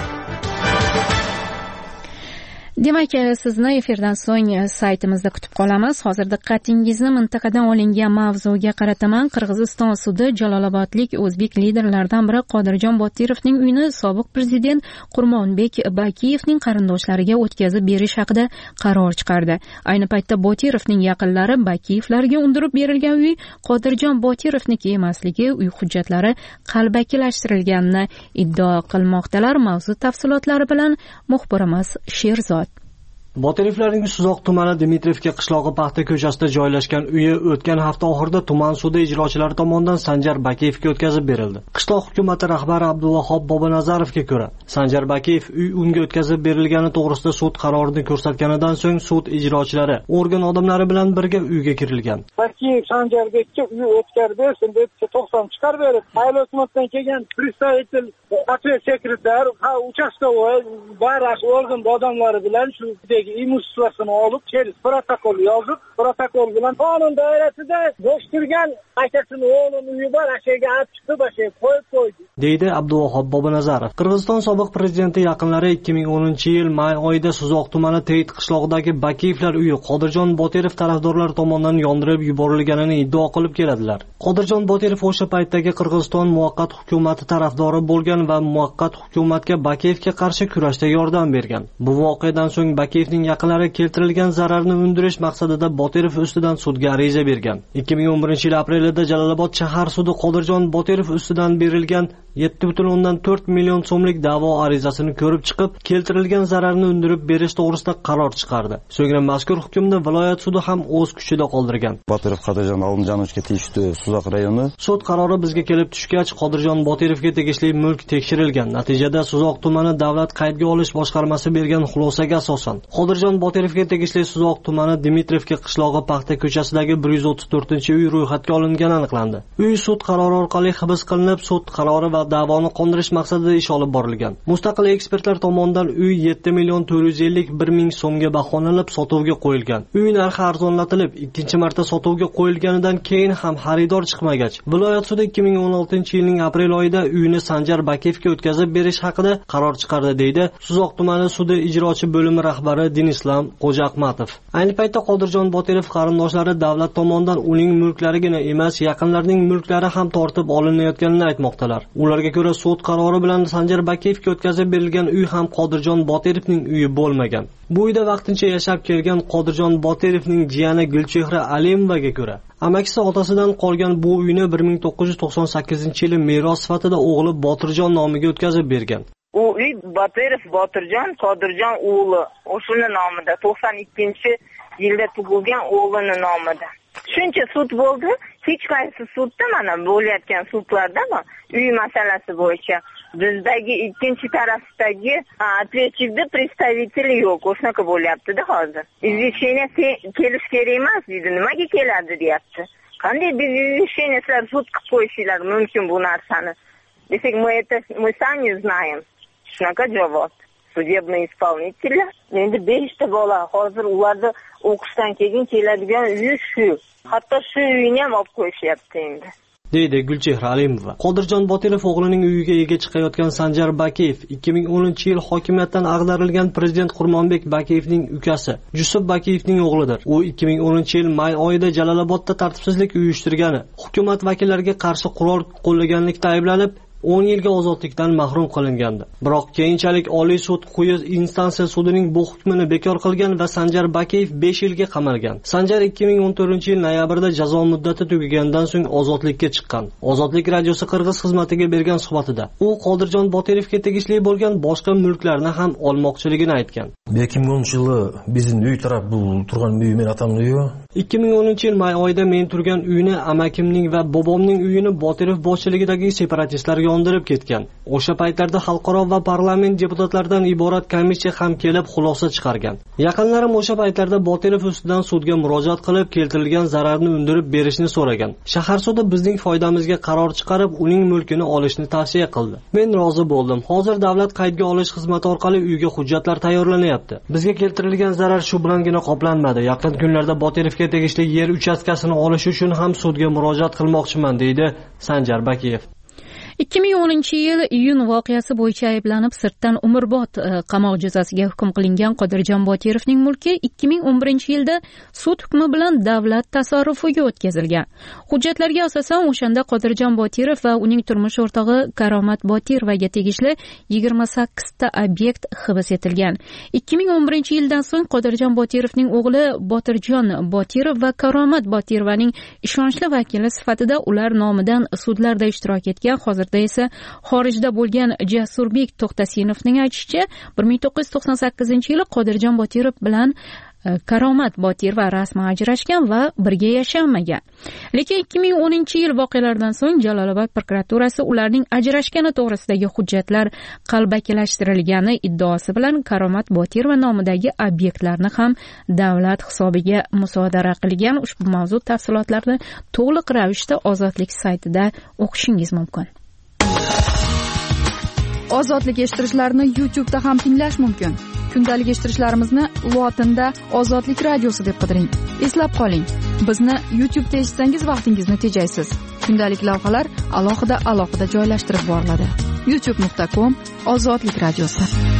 Demak, sizni efirdan so'ng saytimizda kutib qolamiz. Hozir diqqatingizni mintaqadan olingan mavzuga qarataman. Qirg'iziston sudi Jalolobodlik o'zbek liderlaridan biri Qodirjon Botirovning uyini sobiq prezident Qurmonbek Bakiyevning qarindoshlariga o'tkazib berish haqida qaror chiqardi. Ayni paytda Botirovning yaqinlari Bakiyevlarga undirib berilgan uy Qodirjon Botirovniki emasligi, uy hujjatlari qalbakilashtirilganini iddao qilmoqdalar. Mavzu tafsilotlari bilan muxbirimiz Sherzod. Botirovlarning Suzoq tumani Dmitriyevka qishlog'i paxta ko'chasida joylashgan uyi o'tgan hafta oxirida tuman sudi ijrochilari tomonidan Sanjar Bakiyevga o'tkazib berildi. Qishloq hukumati rahbari Abduvahob Bobonazarovga ko'ra, Sanjar Bakiyev uy unga o'tkazib berilgani to'g'risida sud qarorini ko'rsatganidan so'ng sud ijrochilari organ odamlari bilan birga uyga kirilgan. Bakiyev Sanjarbekka uy o'tkazib bersin deb 90 chiqarib berib, ayol hukumatdan kelgan представитель, ответ sekretar, uchastkavoy, barash organ odamlari bilan shu imуществосini olib, protokol yozib, protokol bilan qonun doirasida bo'sh turgan akasining o'g'lini uyi bor, ashaga olib chiqib, ashaga qo'yib qo'ydi, deydi Abduvahob Bobonazarov. Qirg'iziston sobiq prezidenti yaqinlari 2010-yil may oyida Suzoq tumani Teyit qishlog'idagi Bakiyevlar uyi Qodirjon Botirov tarafdorlari tomonidan yondirib yuborilganini iddao qilib keladilar. Qodirjon Botirov o'sha paytdagi Qirg'iziston muvaqqat hukumati tarafdori bo'lgan va muvaqqat hukumatga Bakiyevga qarshi kurashda yordam bergan. Bu voqeadan so'ng Bakiyevning yaqinlari keltirilgan zararni undirish maqsadida Botirov ustidan sudga ariza bergan. 2011-yil aprelida Jalolobod shahar sudi Qodirjon Botirov ustidan berilgan 7,4 million so'mlik da'vo arizasini ko'rib chiqib, keltirilgan zararni undirib berish to'g'risida qaror chiqardi. So'ngra mazkur hukmni viloyat sudi ham o'z kuchida qoldirgan. Botirov Qodirjon Alimjonovga tegishli Suzoq rayoni sud qarori bizga kelib tushgach, Qodirjon Botirovga tegishli mulk tekshirilgan. Natijada Suzoq tumani davlat qaydga olish boshqarmasi bergan xulosaga asosan Qodirjon Botirovga tegishli Suzoq tumani Dmitriyevka qishlog'i paxta ko'chasidagi 134-uy ro'yxatga olingani aniqlandi. Uy sud qarori orqali hibs qilinib, sud qarori va da'voni qondirish maqsadida ish olib borilgan. Mustaqil ekspertlar tomonidan uy 7,451,000 so'mga baholanib sotuvga qo'yilgan. Uy narxi arzonlatilib, ikkinchi marta sotuvga qo'yilganidan keyin ham xaridor chiqmagach, viloyat sudi 2016-yilning aprel oyida uyni Sanjar Bakiyevga o'tkazib berish haqida qaror chiqardi, deydi Suzoq tumani sudi ijrochi bo'limi rahbari Dinislam Xo'jaahmatov. Ayni paytda Qodirjon Botirov qarindoshlari davlat tomonidan uning mulklarigina emas, yaqinlarining mulklari ham tortib olinayotganini aytmoqdalar. Ularga ko'ra sud qarori bilan Sanjar Bakiyevga o'tkazib berilgan uy ham Qodirjon Botirovning uyi bo'lmagan. Bu uyda vaqtincha yashab kelgan Qodirjon Botirovning jiyani Gulchehra Alimovaga ko'ra, amakisi otasidan qolgan bu uyni 1998-yili meros sifatida o'g'li Botirjon nomiga o'tkazib bergan. u uy Botirov Botirjon Qodirjon o'g'li, o'shuni nomida 92-yilda tug'ilgan o'g'lini nomida. Shuncha sud bo'ldi, hech qaysi sudda mana bo'layotgan sudlarda uy masalasi bo'yicha bizdagi ikkinchi tarafdagi ответчикda представители yo'q, o'shanaqa bo'lyapti-da hozir. Извещение kelish kerak emas deydi, nimaga keladi deyapti. Qanday извещение sizlar sud qilib qo'yishinglar mumkin bu narsani? Desak, мы сами знаем. Shunaqa javob. Судебный исполнитель. Endi 5 ta bola hozir ularda o'qishdan keyin keladigan uy shu. Hatto shu uyni ham olib qo'yishyapti endi. deydi Gulchehra Alimova. Qodirjon Botirov o'g'lining uyiga ega chiqayotgan Sanjar Bakiyev 2010-yil hokimiyatdan ag'darilgan prezident Qurmonbek Bakiyevning ukasi Jusuf Bakiyevning o'g'lidir. U 2010-yil may oyida Jalolobodda tartibsizlik uyushtirgani, hukumat vakillariga qarshi qurol qo'llaganlikda ayblanib 10 yilga ozodlikdan mahrum qilingandi. Biroq keyinchalik Oliy sud quyi instansiya sudining bu hukmini bekor qilgan va Sanjar Bakiyev 5 yilga qamalgan. Sanjar 2014-yil noyabrda jazo muddati tugagandan so'ng ozodlikka chiqqan. Ozodlik radiosi Qirg'iz xizmatiga bergan suhbatida u Qodirjon Botirovga tegishli bo'lgan boshqa mulklarni ham olmoqchiligini aytgan. 2010-yili bizning uy taraf bu turgan uy men atamning uyi. 2010-yil may oyida men turgan uyni amakimning va bobomning uyini Botirov boshchiligidagi separatistlar yondirib ketgan. O'sha paytlarda xalqaro va parlament deputatlaridan iborat komissiya ham kelib xulosa chiqargan. Yaqinlarim o'sha paytlarda Botirov ustidan sudga murojaat qilib, keltirilgan zararni undirib berishni so'ragan. Shahar sudi bizning foydamizga qaror chiqarib, uning mulkini olishni tavsiya qildi. Men rozi bo'ldim. Hozir davlat qaydga olish xizmati orqali uyga hujjatlar tayyorlanyapti. Bizga keltirilgan zarar shu bilangina qoplanmadi. Yaqin kunlarda Botirovga tegishli yer uchastkasini olish uchun ham sudga murojaat qilmoqchiman, deydi Sanjar Bakiyev. 2010-yil iyun voqeasi bo'yicha ayblanib sirtdan umrbod qamoq jazosiga hukm qilingan Qodirjon Botirovning mulki 2011-yilda sud hukmi bilan davlat tasarrufiga o'tkazilgan. Hujjatlarga asosan o'shanda Qodirjon Botirov va uning turmush o'rtog'i Karomat Botirovaga tegishli 28 ta obyekt hibs etilgan. 2011-yildan so'ng Qodirjon Botirovning o'g'li Botirjon Botirov va Karomat Botirovaning ishonchli vakili sifatida ular nomidan sudlarda ishtirok etgan. Hozirda esa xorijda bo'lgan Jasurbek To'xtasinovning aytishicha, 1998-yili Qodirjon Botirov bilan Karomat Botirova rasman ajrashgan va birga yashanmagan. Lekin 2010-yil voqealardan so'ng Jalolobod prokuraturasi ularning ajrashgani to'g'risidagi hujjatlar qalbakilashtirilgani iddaosi bilan Karomat Botirova nomidagi obyektlarni ham davlat hisobiga musodara qilgan. Ushbu mavzu tafsilotlarini to'liq ravishda Ozodlik saytida o'qishingiz mumkin. Ozodlik eshittirishlarni YouTube'da ham tinglash mumkin. Kundalik eshittirishlarimizni lotinda Ozodlik radiosi deb qidiring. Eslab qoling, bizni YouTube'da eshitsangiz vaqtingizni tejaysiz. Kundalik lavhalar alohida joylashtirib boriladi. youtube.com Ozodlik radiosi.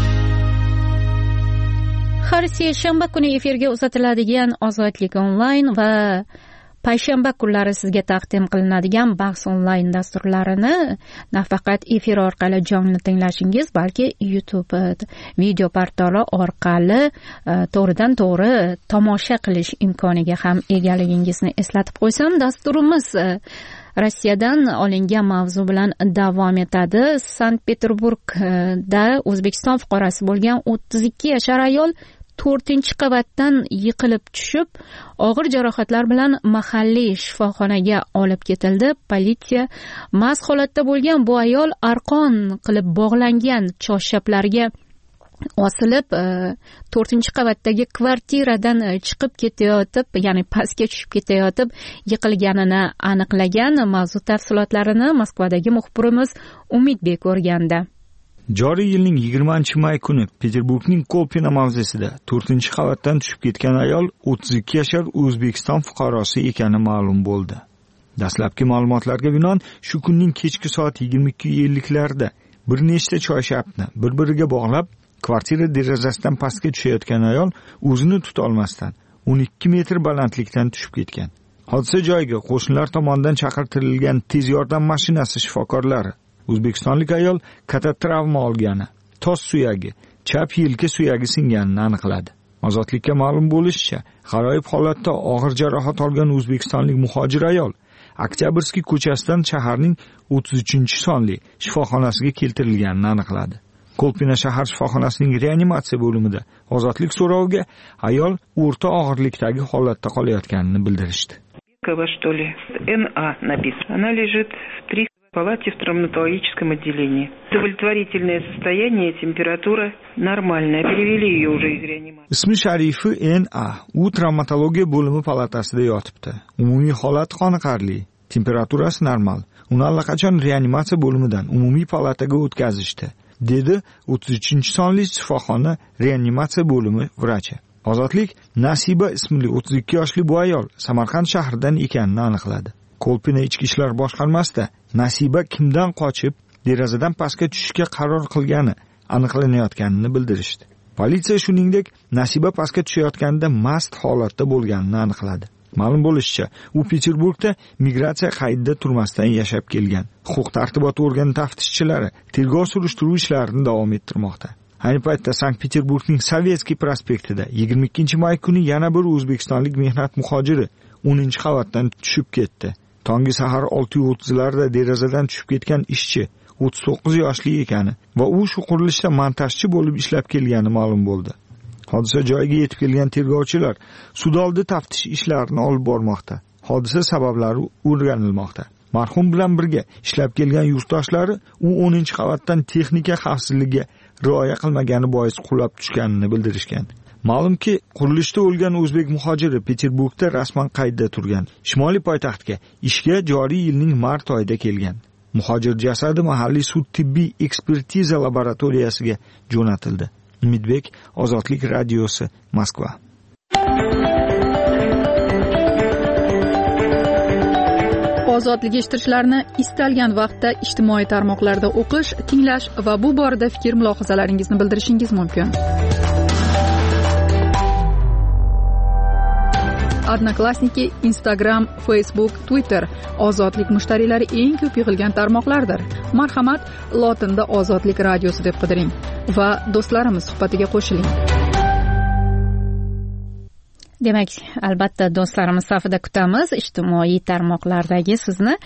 Har seshanba kuni efirga uzatiladigan Ozodlik onlayn va payshanba kunlari sizga taqdim qilinadigan bahs onlayn dasturlarini nafaqat efir orqali jonli tinglashingiz, balki YouTube video portali orqali to'g'ridan to'g'ri tomosha qilish imkoniga ham egaligingizni eslatib qo'ysam, dasturimiz Rossiyadan olingan mavzu bilan davom etadi. Sankt-Peterburgda O'zbekiston fuqarosi bo'lgan 32 yashar ayol 4-qavatdan yiqilib tushib, og'ir jarohatlar bilan mahalliy shifoxonaga olib ketildi. Politsiya mast holatda bo'lgan bu ayol arqon qilib bog'langan choshaplarga osilib 4-qavatdagi kvartiradan chiqib ketayotib, ya'ni pastga tushib ketayotib yiqilganini aniqlagan. Mavzu tafsilotlarini Moskvadagi muxbirimiz Umidbek o'rgandi. Joriy yilning 20-may kuni Peterburgning Kolpina mavzesida 4-qavatdan tushib ketgan ayol 32 yashar O'zbekiston fuqarosi ekani ma'lum bo'ldi. Dastlabki ma'lumotlarga binoan shu kunning kechki soat 22:50larda bir nechta choyshapni bir-biriga bog'lab, kvartira derazasidan pastga tushayotgan ayol o'zini tuta olmasdan 12 metr balandlikdan tushib ketgan. Hodisa joyiga qo'shnilar tomonidan chaqirtirilgan tez yordam mashinasi shifokorlari O'zbekistonlik ayol katatravma olgani, tos suyagi, chap yelka suyagi singanini aniqladi. Ozodlikka ma'lum bo'lishicha, g'aroyib holatda og'ir jarohat olgan o'zbekistonlik muhojir ayol Oktyabrskiy ko'chasidan shaharning 33-sonli shifoxonasiga keltirilganini aniqladi. Kolpina shahar shifoxonasining reanimatsiya bo'limida ozodlik so'roviga ayol o'rta og'irlikdagi holatda qolayotganini bildirishdi. Что ли? НА написано. Она лежит в 3 палате в травматологическом отделении. Удовлетворительное состояние, температура нормальная. Перевели ее уже из реанимации. Ismi sharifi NA. U travmatologiya bo'limi palatasida yotibdi. Umumiy holat qoniqarli. Temperaturasi normal. Uni allaqachon reanimatsiya bo'limidan umumiy palataga o'tkazishdi, dedi 33-sonli shifoxona reanimatsiya bo'limi vrachi. Ozodlik Nasiba ismli 32 yoshli bu ayol Samarqand shahridan ekanini aniqladi. Kolpina ichki ishlar boshqarmasida Nasiba kimdan qochib derazadan pastga tushishga qaror qilgani aniqlanayotganini bildirishdi. Politsiya shuningdek Nasiba pastga tushayotganda mast holatda bo'lganini aniqladi. Ma'lum bo'lishicha, u Peterburgda migratsiya qaydida turmasdan yashab kelgan. Huquq-tartibot organi taftishchilari tergov surishtiruv ishlarini davom ettirmoqda. Ayni paytda Sankt-Peterburgning Sovetskiy prospektida 22 may kuni yana bir o'zbekistonlik mehnat muhojiri 10-qavatdan tushib ketdi. Tongi sahar 6:30larda derazadan tushib ketgan ishchi 39 yoshli ekani va u shu qurilishda montajchi bo'lib ishlab kelgani ma'lum bo'ldi. Hodisa joyiga yetib kelgan tergovchilar sudoldi taftish ishlarini olib bormoqda. Hodisa sabablari o'rganilmoqda. Marhum bilan birga ishlab kelgan yurtdoshlari u 10-qavatdan texnika xavfsizligiga rioya qilmagani bois qulab tushganini bildirishgan. Ma'lumki, qurilishda o'lgan o'zbek muhojiri Peterburgda rasman qaydda turgan. Shimoliy poytaxtga ishga joriy yilning mart oyida kelgan. Muhojir jasadi mahalliy sud tibbiy ekspertiza laboratoriyasiga jo'natildi. Umidbek, Ozodlik radiosi, Moskva. Ozodlik eshittirishlarni istalgan vaqtda ijtimoiy tarmoqlarda o'qish, tinglash va bu borada fikr mulohazalaringizni bildirishingiz mumkin. Odnoklassniki, Instagram, Facebook, Twitter ozodlik mushtariylari eng ko'p yig'ilgan tarmoqlardir. Marhamat, lotinda Ozodlik radiosi deb qidiring va do'stlarimiz suhbatiga qo'shiling. Demak, albatta do'stlarimiz safida kutamiz ijtimoiy tarmoqlardagi sizni.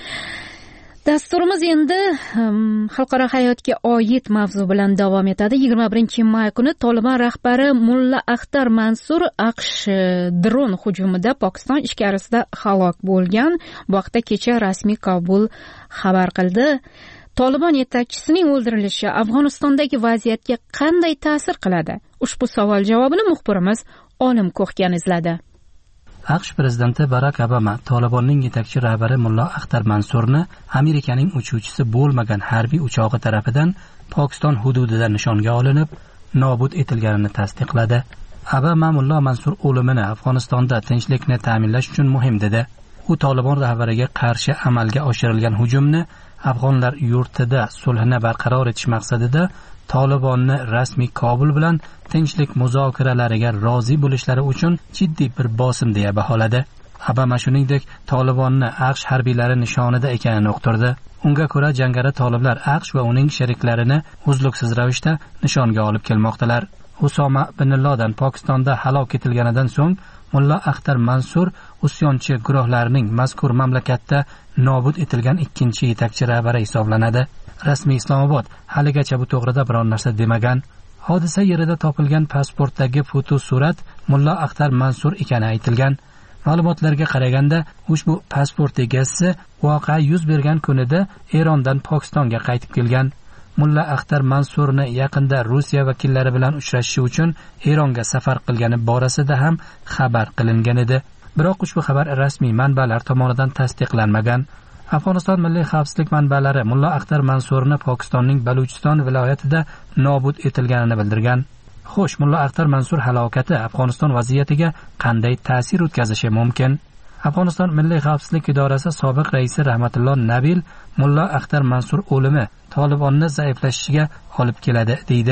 Dasturimiz endi xalqaro hayotga oid mavzu bilan davom etadi. 21-may kuni Tolibon rahbari Mulla Axtar Mansur AQSh dron hujumida Pokiston ichkarisida halok bo'lgan. Bu haqda kecha rasmiy Kabul xabar qildi. Tolibon yetakchisining o'ldirilishi Afg'onistondagi vaziyatga qanday ta'sir qiladi? Ushbu savol javobini muxbirimiz Olim Ko'xgan izladi. AQSh prezidenti Barak Obama Tolibonning yetakchi rahbari Mulla Axtar Mansurni Amerikaning uchuvchisi bo'lmagan harbiy uchog'i tarafidan Pokiston hududida nishonga olinib, nobud etilganini tasdiqladi. Obama Mulla Mansur o'limini Afg'onistonda tinchlikni ta'minlash uchun muhim dedi. U Tolibon rahbariga qarshi amalga oshirilgan hujumni afg'onlar yurtida sulhni barqaror etish maqsadida Tolibonni rasmiy Kobul bilan tinchlik muzokaralariga rozi bo'lishlari uchun jiddiy bir bosim deya baholadi. Obama shuningdek Tolibonni AQSh harbiylari nishonida ekanini uqtirdi. Unga ko'ra jangari toliblar AQSh va uning sheriklarini uzluksiz ravishda nishonga olib kelmoqdalar. Usoma bin Laden Pokistonda halok etilganidan so'ng Mulla Axtar Mansur usyonchi guruhlarining mazkur mamlakatda nobud etilgan ikkinchi yetakchi rahbari hisoblanadi. Rasmiy Islomobod haligacha bu to'g'rida biror narsa demagan. Hodisa yerida topilgan pasportdagi fotosurat Mulla Axtar Mansur ekani aytilgan. Ma'lumotlarga qaraganda, ushbu pasport egasi voqea yuz bergan kunida Erondan Pokistonga qaytib kelgan. Mulla Axtar Mansurni yaqinda Rossiya vakillari bilan uchrashish uchun Eronga safar qilgani borasida ham xabar qilingan edi. Biroq ushbu xabar rasmiy manbalar tomonidan tasdiqlanmagan. Afg'oniston milliy xavfsizlik manbalari Mulla Axtar Mansurni Pokistonning Baluchiston viloyatida nobud etilganini bildirgan. Xo'sh, Mulla Axtar Mansur halokati Afg'oniston vaziyatiga qanday ta'sir o'tkazishi mumkin? Afg'oniston milliy xavfsizlik idorasi sobiq raisi Rahmatulloh Nabil Mulla Axtar Mansur o'limi Tolibonni zaiflashishiga olib keladi deydi.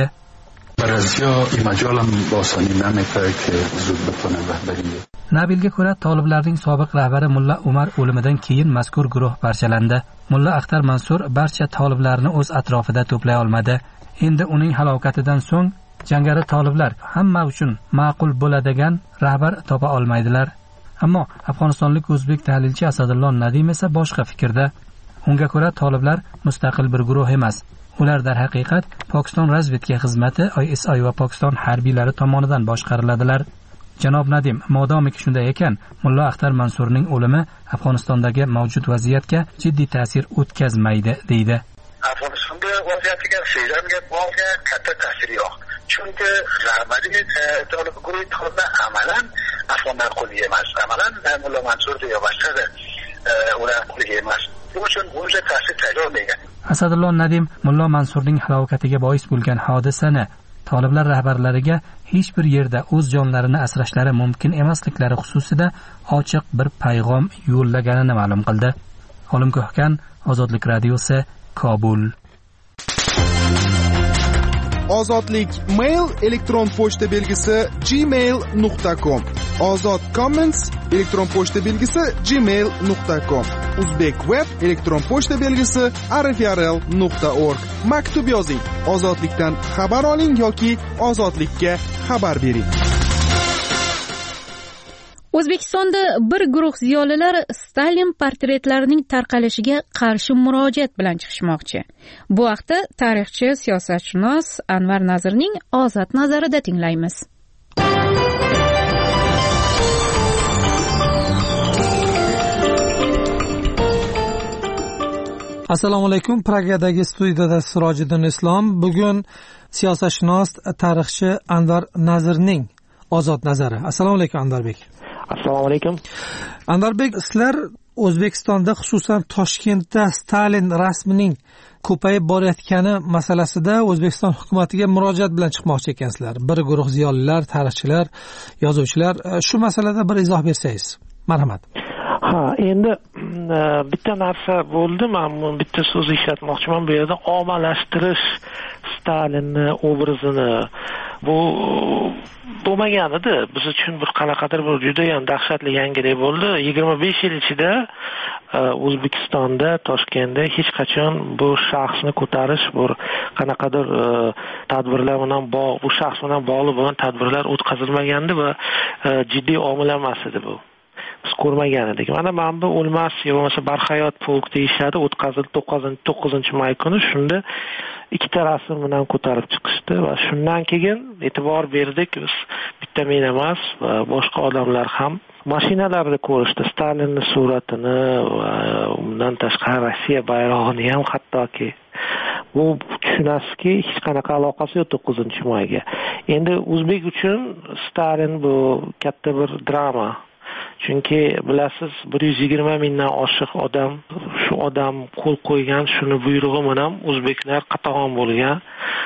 Nabilga ko'ra Toliblarning sobiq rahbari Mulla Umar o'limidan keyin mazkur guruh parchalandi. Mulla Axtar Mansur barcha toliblarni o'z atrofida to'play olmadi. Endi uning halokatidan so'ng jangari toliblar hamma uchun ma'qul bo'ladigan rahbar topa olmaydilar. Ammo Afg'onistonlik o'zbek tahlilchi Asadulloh Nadim esa boshqa fikrda. Unga ko'ra toliblar mustaqil bir guruh emas. ular darhaqiqat Pokiston razvedka xizmati ISI va Pokiston harbiylari tomonidan boshqariladilar. Janob Nadim, modomiki shunday ekan, Mullo Axtar Mansurning o'limi Afg'onistondagi mavjud vaziyatga jiddiy ta'sir o'tkazmaydi, deydi. Afg'onistonda vaziyatga sezamga bo'lgan katta ta'siri yo'q. Chunki rahbariy Tolibon guruhi amalan afg'onlar qo'liga emas, amalan Mullo Mansur deya boshqada ular qo'liga emas. Shuning uchun o'sha ta'sir tayyorlagan. Asadullo Nadim Mullo Mansurning halokatiga bois bo'lgan hodisani Toliblar rahbarlariga hech bir yerda o'z jonlarini asrashlari mumkin emasliklari xususida ochiq bir payg'am yo'llaganini ma'lum qildi. Olim Ko'hkan, Ozodlik radiosi, Kobul. Ozodlik mail elektron pochta belgisi gmail.com. Ozod comments elektron pochta belgisi gmail.com. Uzbek web elektron pochta belgisi rfrl.org. Maktub yozing. Ozodlikdan xabar oling yoki ozodlikka xabar bering. O'zbekistonda bir guruh ziyolilar Stalin portretlarining tarqalishiga qarshi murojaat bilan chiqishmoqchi. Bu haqda tarixchi, siyosatshunos Anvar Nazirning ozod nazarida tinglaymiz. Assalomu alaykum. Pragadagi studiyada Sirojiddin Islom. Bugun siyosatshunos, tarixchi Anvar Nazirning ozod nazari. Assalomu alaykum Anvarbek. Assalomu alaykum. Anvarbek, sizlar O'zbekistonda, xususan Toshkentda Stalin rasmining ko'payib borayotgani masalasida O'zbekiston hukumatiga murojaat bilan chiqmoqchi ekansizlar. Bir guruh ziyolilar, tarixchilar, yozuvchilar. Shu masalada bir izoh bersangiz. Marhamat. Endi bitta narsa bo'ldi, men bitta so'z ishlatmoqchiman bu yerda, ommalashtirish Stalinni obrazini bu bo'lmagan edi. Biz uchun bir qanaqadir bir juda ham dahshatli yangilik bo'ldi. 25 yil ichida O'zbekistonda, Toshkentda hech qachon bu shaxsni ko'tarish, bir qanaqadir tadbirlar bilan bu shaxs bilan bog'liq bo'lgan tadbirlar o'tkazilmagandi va jiddiy omil emas edi bu. Biz ko'rmagan edik. Mana bu o'lmas yo'lmasa barhayot polk deyishadi, o'tkazildi 9-may kuni. Shunda ikkita rasm bilan ko'tarib chiqishdi va shundan keyin e'tibor berdik. Biz bitta men emas va boshqa odamlar ham mashinalarda ko'rishdi Stalinning suratini va undan tashqari Rossiya bayrog'ini ham, hattoki bu tushunasizki hech qanaqa aloqasi yo'q 9-mayga. Endi o'zbek uchun Stalin bu katta bir drama. Chunki bilasiz 120 mingdan oshiq odam, shu odam qo'l qo'ygan, shuni buyrug'i bilan o'zbeklar qatag'on bo'lgan.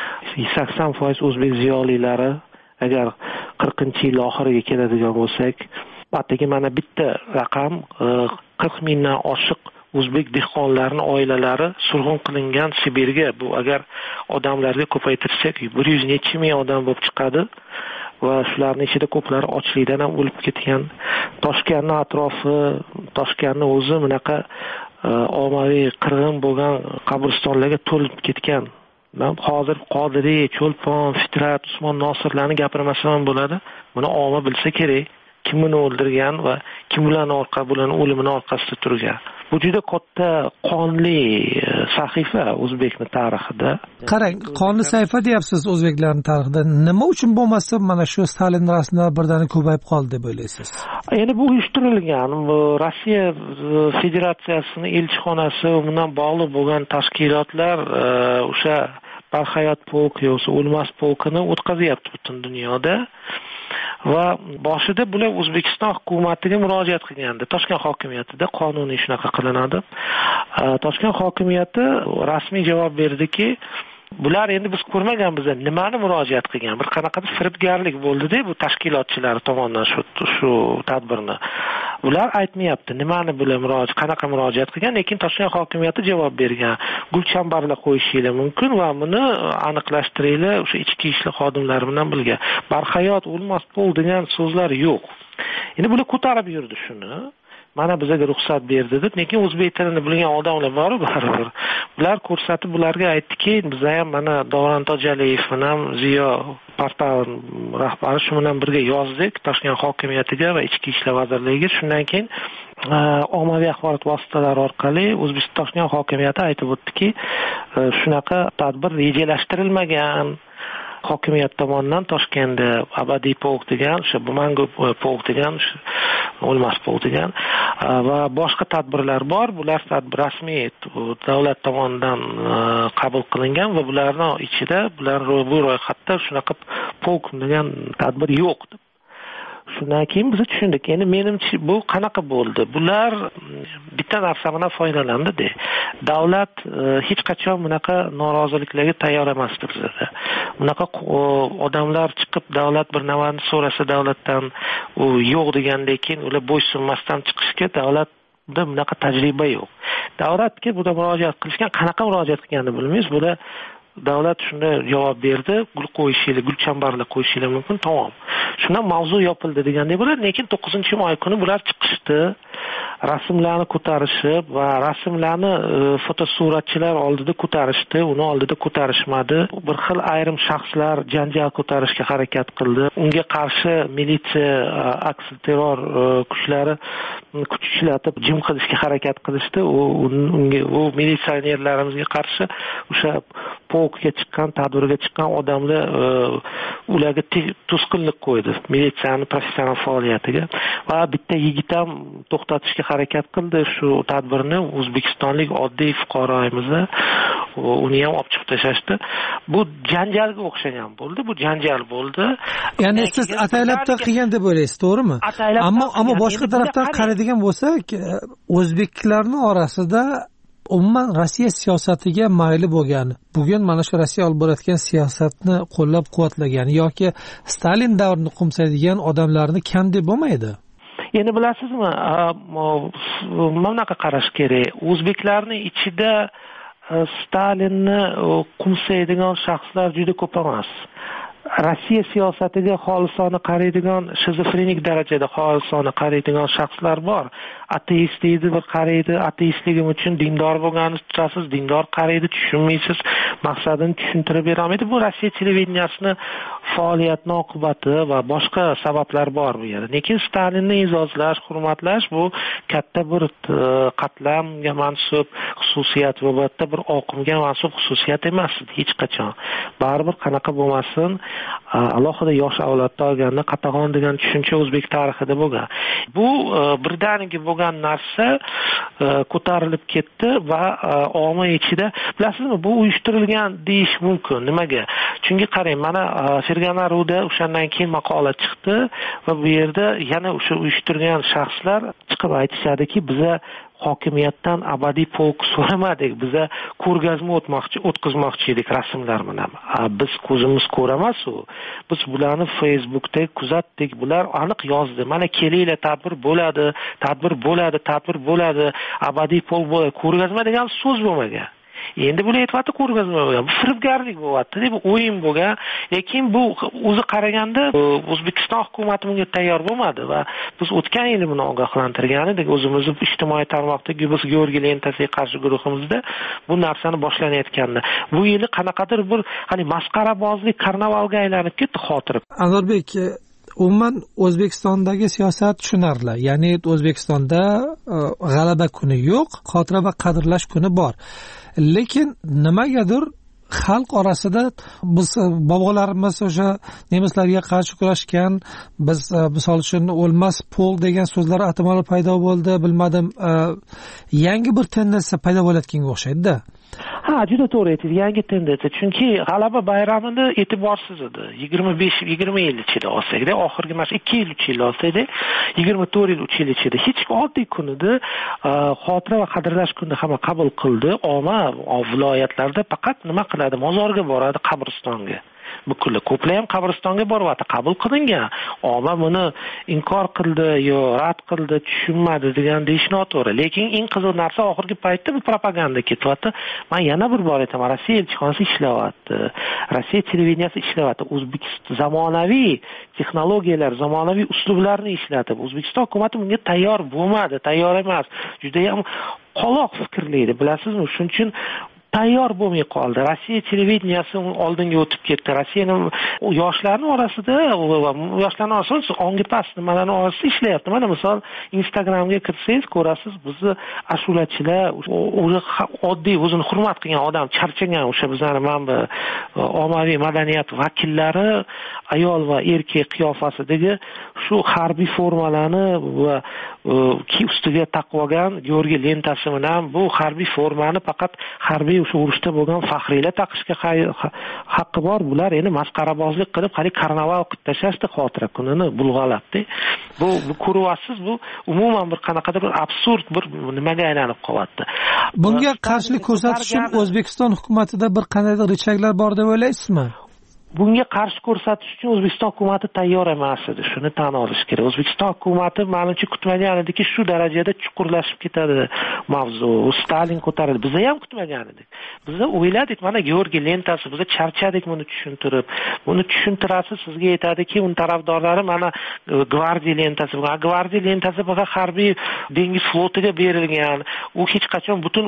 80% o'zbek ziyolilari, agar 40-yil oxiriga keladigan bo'lsak, atigi mana bitta raqam 40 mingdan oshiq o'zbek dehqonlarining oilalari surgun qilingan Sibirga. Bu agar odamlarga ko'paytirsak 100 necha ming odam bo'lib chiqadi. Va shularning ichida ko'plari ochlikdan ham o'lib ketgan. Toshkentning atrofi, Toshkentning o'zi bunaqa ommaviy qirg'in bo'lgan qabristonlarga to'lib ketgan. Men hozir Qodiriy, Cho'lpon, Fitrat, Usmon Nosirlarni gapirmasam bo'ladi. Buni omma bilsa kerak. Kim uni o'ldirgan va kim ularning bularning o'limining orqasida turgan. Bu juda katta qonli sahifa o'zbekning tarixida. Qarang, qonli sahifa deyapsiz o'zbeklarning tarixida. Nima uchun bo'lmasa mana shu Stalin rasmlari birdan ko'payib qoldi deb o'ylaysiz? Endi bu uyushtirilgan. Rossiya Federatsiyasining elchixonasi bilan bog'liq bo'lgan tashkilotlar o'sha barhayot polk yoki o'lmas polkini o'tkazyapti butun dunyoda. Va boshida bular O'zbekiston hukumatiga murojaat qilgandi. Toshkent hokimiyatida qonuniy shunaqa qilinadi. Toshkent hokimiyati rasmiy javob berdiki, bular endi biz ko'rmaganmiz, nimani murojaat qilgan? Bir qanaqadir firibgarlik bo'ldi-da bu tashkilotchilar tomonidan shu tadbirni. Ular aytmayapti nimani bular qanaqa murojaat qilgan, lekin Toshkent hokimiyati javob bergan. Gulchambarlar qo'yishinglar mumkin va buni aniqlashtiringlar o'sha ichki ishlar xodimlari bilan birga. Barhayot o'lmas pol degan so'zlar yo'q. Endi bular ko'tarib yurdi shuni. Mana bizga ruxsat berdi deb, lekin o'zbek tilini bilgan odamlar bor baribir. Ular ko'rsatib bularga aytdiki, biz ham mana Davron Tojaliyev bilan Ziyo portal rahbari shu bilan birga yozdik Toshkent hokimiyatiga va Ichki ishlar vazirligiga. Shundan keyin ommaviy axborot vositalari orqali O'zbekiston Toshkent hokimiyati aytib o'tdiki, shunaqa tadbir rejalashtirilmagan. Hokimiyat tomonidan Toshkentda abadiy polk degan, o'sha Bumango polk degan, o'lmas polk degan va boshqa tadbirlar bor. Bular rasmiy davlat tomonidan qabul qilingan va bularning ichida, bu ro'yxatda shunaqa polk degan tadbir yo'q. Shundan keyin biz tushundik. Endi menimcha bu qanaqa bo'ldi? Bular bitta narsa bilan foydalandi-da. Davlat hech qachon bunaqa noroziliklarga tayyor emasdi bizda. Bunaqa odamlar chiqib davlat bir narsani so'rasa davlatdan u yo'q degandek keyin ular bo'ysunmasdan chiqishga davlatda bunaqa tajriba yo'q. Davlatga bunda murojaat qilishgan, qanaqa murojaat qilganini bilmaymiz. Bunda davlat shunda javob berdi, gul chambarlar qo'yishinglar mumkin, tamom. Shundan mavzu yopildi degandek bo'ladi. Lekin 9-may kuni bular chiqishdi, rasmlarni ko'tarishib va rasmlarni fotosuratchilar oldida ko'tarishdi, uni oldida ko'tarishmadi. Bir xil ayrim shaxslar janjal ko'tarishga harakat qildi. Unga qarshi militsiya, aksilterror kuchlari kuch ishlatib jim qilishga harakat qilishdi. U militsionerlarimizga qarshi o'sha polkga chiqqan, tadbirga chiqqan odamlar ularga to'sqinlik qo'ydi militsiyani professional faoliyatiga va bitta yigit ham to'xtatishga harakat qildi shu tadbirni. O'zbekistonlik oddiy fuqaroyimizni uni ham olib chiqib tashlashdi. Bu janjalga o'xshagan bo'ldi. Bu janjal bo'ldi. Ya'ni siz ataylabda qilgan deb o'ylaysiz, to'g'rimi? Ammo boshqa tarafdan qaraydigan bo'lsak, o'zbeklarning orasida umuman Rossiya siyosatiga mayli bo'lgan, bugun mana shu Rossiya olib borayotgan siyosatni qo'llab-quvvatlagan yoki Stalin davrini qo'msaydigan odamlarni kam deb bo'lmaydi. Endi bilasizmi, mana bunaqa qarash kerak. O'zbeklarning ichida Stalinni qo'msaydigan shaxslar juda ko'p emas. Rossiya siyosatiga xolisona qaraydigan, shizofrenik darajada xolisona qaraydigan shaxslar bor. Ateist deydi, bir qaraydi, ateistligim uchun dindor bo'lganini tutasiz, dindor qaraydi, tushunmaysiz, maqsadini tushuntirib bera olmaydi. Bu Rossiya televideniyasining faoliyatining oqibati va boshqa sabablar bor bu yerda. Lekin Stalinni e'zozlash, hurmatlash bu katta bir qatlamga mansub xususiyat va bitta bir oqimga mansub xususiyat emas hech qachon. Baribir qanaqa bo'lmasin, alohida yosh avlodda olganda qatag'on degan tushuncha o'zbek tarixida bo'lgan. Bu birdaniga bo'lgan narsa ko'tarilib ketdi va omma ichida, bilasizmi, bu uyushtirilgan deyish mumkin. Nimaga? Chunki qarang, mana Ferganaruda o'shandan keyin maqola chiqdi va bu yerda yana o'sha uyushtirgan shaxslar chiqib aytishadiki, biza hokimiyatdan abadiy polk so'ramadik, biza ko'rgazma o'tkazmoqchi edik rasmlar bilan. Biz ko'zimiz ko'ramas u. Biz bularni Facebookda kuzatdik, bular aniq yozdi. Mana kelinglar, tadbir bo'ladi, abadiy polk bo'ladi. Ko'rgazma degan so'z bo'lmagan. Endi buni aytibdi, ko'rgazma bo'lgan. Bu firibgarlik bo'lyapti, deb o'yin bo'lgan. Lekin bu o'zi qaraganda O'zbekiston hukumati bunga tayyor bo'lmadi va biz o'tgan yili buni ogohlantirgan edik. O'zimizni ijtimoiy tarmoqdagi biz Georgiy lentasiga qarshi guruhimizda bu narsani boshlanayotganda. Bu yili qanaqadir bir masxarabozlik, karnavalga aylanib ketdi xotir. Anvarbek, umuman O'zbekistondagi siyosat tushunarli. Ya'ni O'zbekistonda g'alaba kuni yo'q, xotira va qadrlash kuni bor. Lekin nimagadir xalq orasida biz bobolarimiz o'sha nemislarga qarshi kurashgan, biz misol uchun o'lmas pol degan so'zlar atamalar paydo bo'ldi, bilmadim, yangi bir tendensiya paydo bo'layotganga o'xshaydi-da. Juda to'g'ri aytdingiz, yangi tendensiya. Chunki g'alaba bayramida e'tiborsiz edi. 25-20 yil ichida olsak-da, oxirgi mana 2 yil 3 yil olsak-da, 24 yil 3 yil ichida hech oddiy kunida xotira va qadrlash kunida hamma qabul qildi. Omma viloyatlarda faqat nima qiladi? Mozorga boradi, qabristonga. Bu kunlar ko'plar ham qabristonga boryapti, qabul qilingan. Omma buni inkor qildi yo rad qildi, tushunmadi degan deyish noto'g'ri. Lekin eng qiziq narsa oxirgi paytda bu propaganda ketyapti. Men yana bir bor aytaman, Rossiya elchixonasi ishlayapti. Rossiya televideniyasi ishlayapti. O'zbekiston zamonaviy texnologiyalar, zamonaviy uslublarni ishlatib, O'zbekiston hukumati bunga tayyor bo'lmadi, tayyor emas. Juda ham qoloq fikrlaydi, bilasizmi? Shuning uchun tayyor bo'lmay qoldi. Rossiya televideniyasi oldinga o'tib ketdi. Rossiyaning yoshlarning orasida ongi past nimalarning orasida ishlayapti. Mana misol Instagramga kirsangiz ko'rasiz, bizni ashulachilar, oddiy o'zini hurmat qilgan odam, charchagan o'sha bizlarning mana ommaviy madaniyat vakillari ayol va erkak qiyofasidagi shu harbiy formalarni va ustiga taqib olgan Georgiy lentasi bilan bu harbiy formani faqat harbiy o'sha urushda bo'lgan faxriylar taqishga haqqi bor. Bular endi masqarabozlik qilib hali karnaval qilib tashlashdi xotira kunini bulg'alabdi. Bu ko'ryapsiz, bu umuman bir qanaqadir bir absurd bir nimaga aylanib qolyapti. Bunga qarshilik ko'rsatish uchun O'zbekiston hukumatida bir qandaydir richaglar bor deb o'ylaysizmi? Bunga qarshi ko'rsatish uchun O'zbekiston hukumatı tayyor emas edi. Shuni tan olish kerak. O'zbekiston hukumatı menimcha kutmagan ediki, shu darajada chuqurlashib ketadi mavzu. Stalin ko'tarildi. Biz ham kutmagan edik. Biz o'yladik, mana Georgiy lentasi, biz charchadik buni tushuntirib. Buni tushuntirasiz, sizga aytadiki, un tarafdorlari mana gvardiya lentasi, gvardiya lentasi faqat harbiy dengiz flotiga berilgan. U hech qachon butun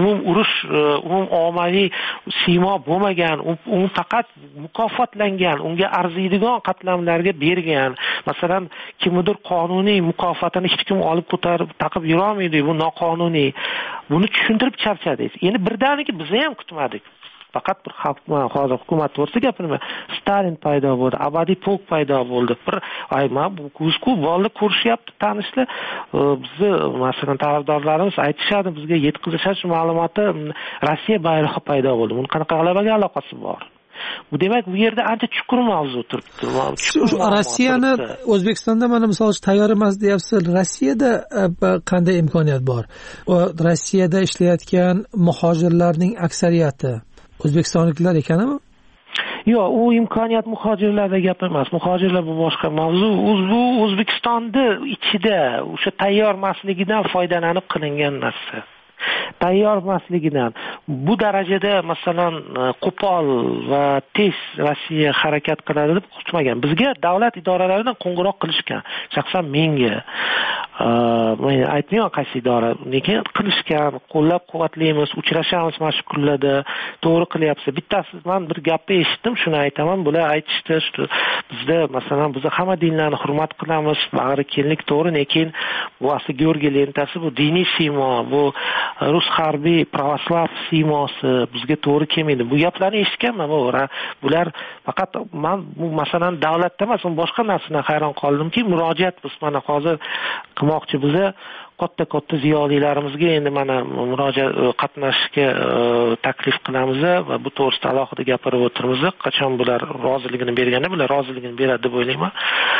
umum ommaviy siymo bo'lmagan. U faqat mukofotlangan, unga arziydigan qatlamlarga bergan. Masalan, kimdir qonuniy mukofotini hech kim olib ko'tarib taqib yura olmaydi, bu noqonuniy. Buni tushuntirib charchadik. Endi birdaniga biz ham kutmadik. Faqat bir hozir hukumat to'g'risida gapirma. Stalin paydo bo'ldi, abadiy polk paydo bo'ldi. Bir bu kuzku bo'ldi ko'rishyapti, tanishlar. Bizni masalan tarafdorlarimiz aytishadi, bizga yetkazishadi ma'lumotni, Rossiya bayrog'i paydo bo'ldi. Buni qanaqa g'alabaga aloqasi bor? Bu demak bu yerda ancha chuqur mavzu turibdi. Rossiyani O'zbekistonda mana misol tayyor emas deyapsiz. Rossiyada qanday imkoniyat bor? Rossiyada ishlayotgan muhojirlarning aksariyati o'zbekistonliklar ekanmi? Yo'q, u imkoniyat muhojirlarda gap emas. Muhojirlar bu boshqa mavzu. Bu O'zbekistonda ichida o'sha tayyor emasligidan foydalanib qilingan narsa. Tayyor emasligidan bu darajada masalan qo'pol va tez Rossiya harakat qiladi deb kutmagan. Bizga davlat idoralaridan qo'ng'iroq qilishgan. Shaxsan menga men aytmayman qaysi idora, lekin qilishgan, qo'llab-quvvatlaymiz, uchrashamiz mana shu kunlarda, to'g'ri qilyapsiz. Bittasi men bir gapni eshitdim, shuni aytaman. Bular aytishdi, bizda masalan biz hamma dinlarni hurmat qilamiz, bag'rikenglik to'g'ri, lekin bu asli Georgiy lentasi, bu diniy siymo, bu rus harbiy pravoslav siymosi bizga to'g'ri kelmaydi. Bu gaplarni eshitganman. Bular faqat men bu masalan davlatda emas, boshqa narsadan hayron qoldimki, murojaat biz mana hozir qilmoqchi biza katta ziyolilarimizga endi mana murojaat qatnashishga taklif qilamiz va bu to'g'risida alohida gapirib o'tiramiz. Qachon bular roziligini berganda, bular roziligini beradi deb o'ylayman.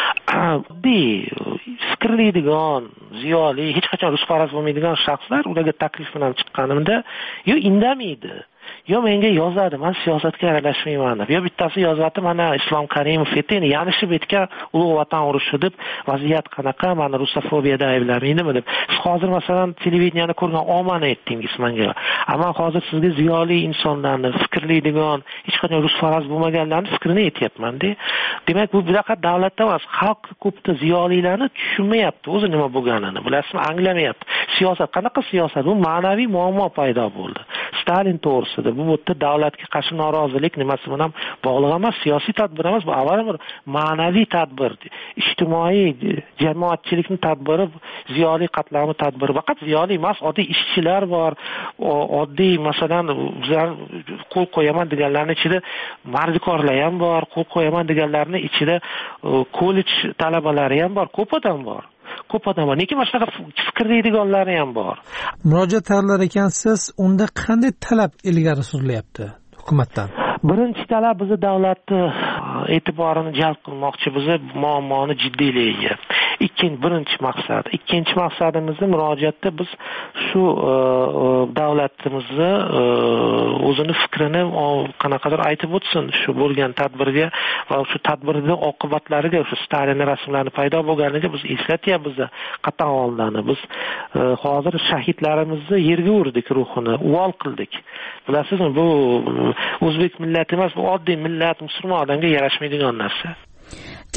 Fikrlaydigan, ziyoli, hech qachon rusparaz bo'lmaydigan shaxslar ularga taklif bilan chiqqanimda, indamaydi. Yo menga yozadi, men siyosatga aralashmayman deb. Yo bittasi yozyapti, mana Islom Karimov endi yanishib etgan ulug' vatan urushi deb, vaziyat qanaqa, mana rusofobiyada ayblamaydi deb. Siz hozir masalan televideniyada ko'rgan omani aytdingiz menga. Ammo hozir sizga ziyoli insonlarni, fikrlaydigan, hech qanday rusfaraz bo'lmaganlarning fikrini aytyapman-da. Demak, bu faqat davlatda emas, xalq ko'pda ziyolilarni tushunmayapti, o'zi nima bo'lganini, bilasizmi, anglamayapti. Siyosat qanaqa siyosat? Bu ma'naviy muammo paydo bo'ldi. Stalin to'g'risida bu yerda davlatga qarshi norozilik nimasi bilan bog'liq emas, siyosiy tadbir emas, bu avvalo ma'naviy tadbir, ijtimoiy jamoatchilikning tadbiri, ziyoliy qatlami tadbiri. Faqat ziyoliy emas, oddiy ishchilar bor, oddiy masalan bizlar qo'l qo'yaman deganlarning ichida mardikorlar ham bor, qo'l qo'yaman deganlarning ichida kollej talabalari ham bor, ko'p odam bor. Lekin mana shunaqa fikrlaydiganlari ham bor. Murojaat tayyorlar ekansiz, unda qanday talab ilgari surilyapti hukumatdan? Birinchi talab bizni davlatni e'tiborini jalb qilmoqchi, bizni muammoni jiddiyligiga. Ikkinchi maqsadimizni murojaatda biz shu davlatimizni o'zini fikrini qanaqadir aytib o'tsin shu bo'lgan tadbirga va shu tadbirning oqibatlariga, shu Stalin rasmlari paydo bo'lganiga biz eslatyapmiz qat'iy holda. Biz hozir shahidlarimizni yerga urdik, ruhini uvol qildik. Bilasizmi, bu o'zbek millati emas, bu oddiy millat, musulmon odamga yarashmaydigan narsa.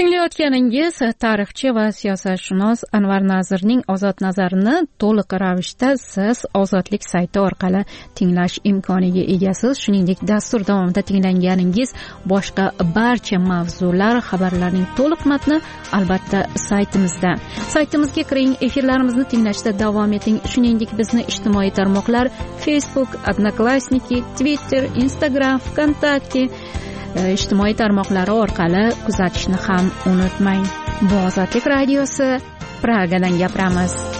tinglayotganingiz tarixchi va siyosatshunos Anvar Nazirning ozod nazarini to'liq ravishda siz Ozodlik sayti orqali tinglash imkoniga egasiz. Shuningdek, dastur davomida tinglanganingiz boshqa barcha mavzular, xabarlarning to'liq matni albatta saytimizda. Saytimizga kiring, efirlarimizni tinglashda davom eting. Shuningdek, bizni ijtimoiy tarmoqlar Facebook, Odnoklassniki, Twitter, Instagram, VKontakte ijtimoiy tarmoqlari orqali kuzatishni ham unutmang. Bu Ozodlik radiosi, Pragadan gapiramiz.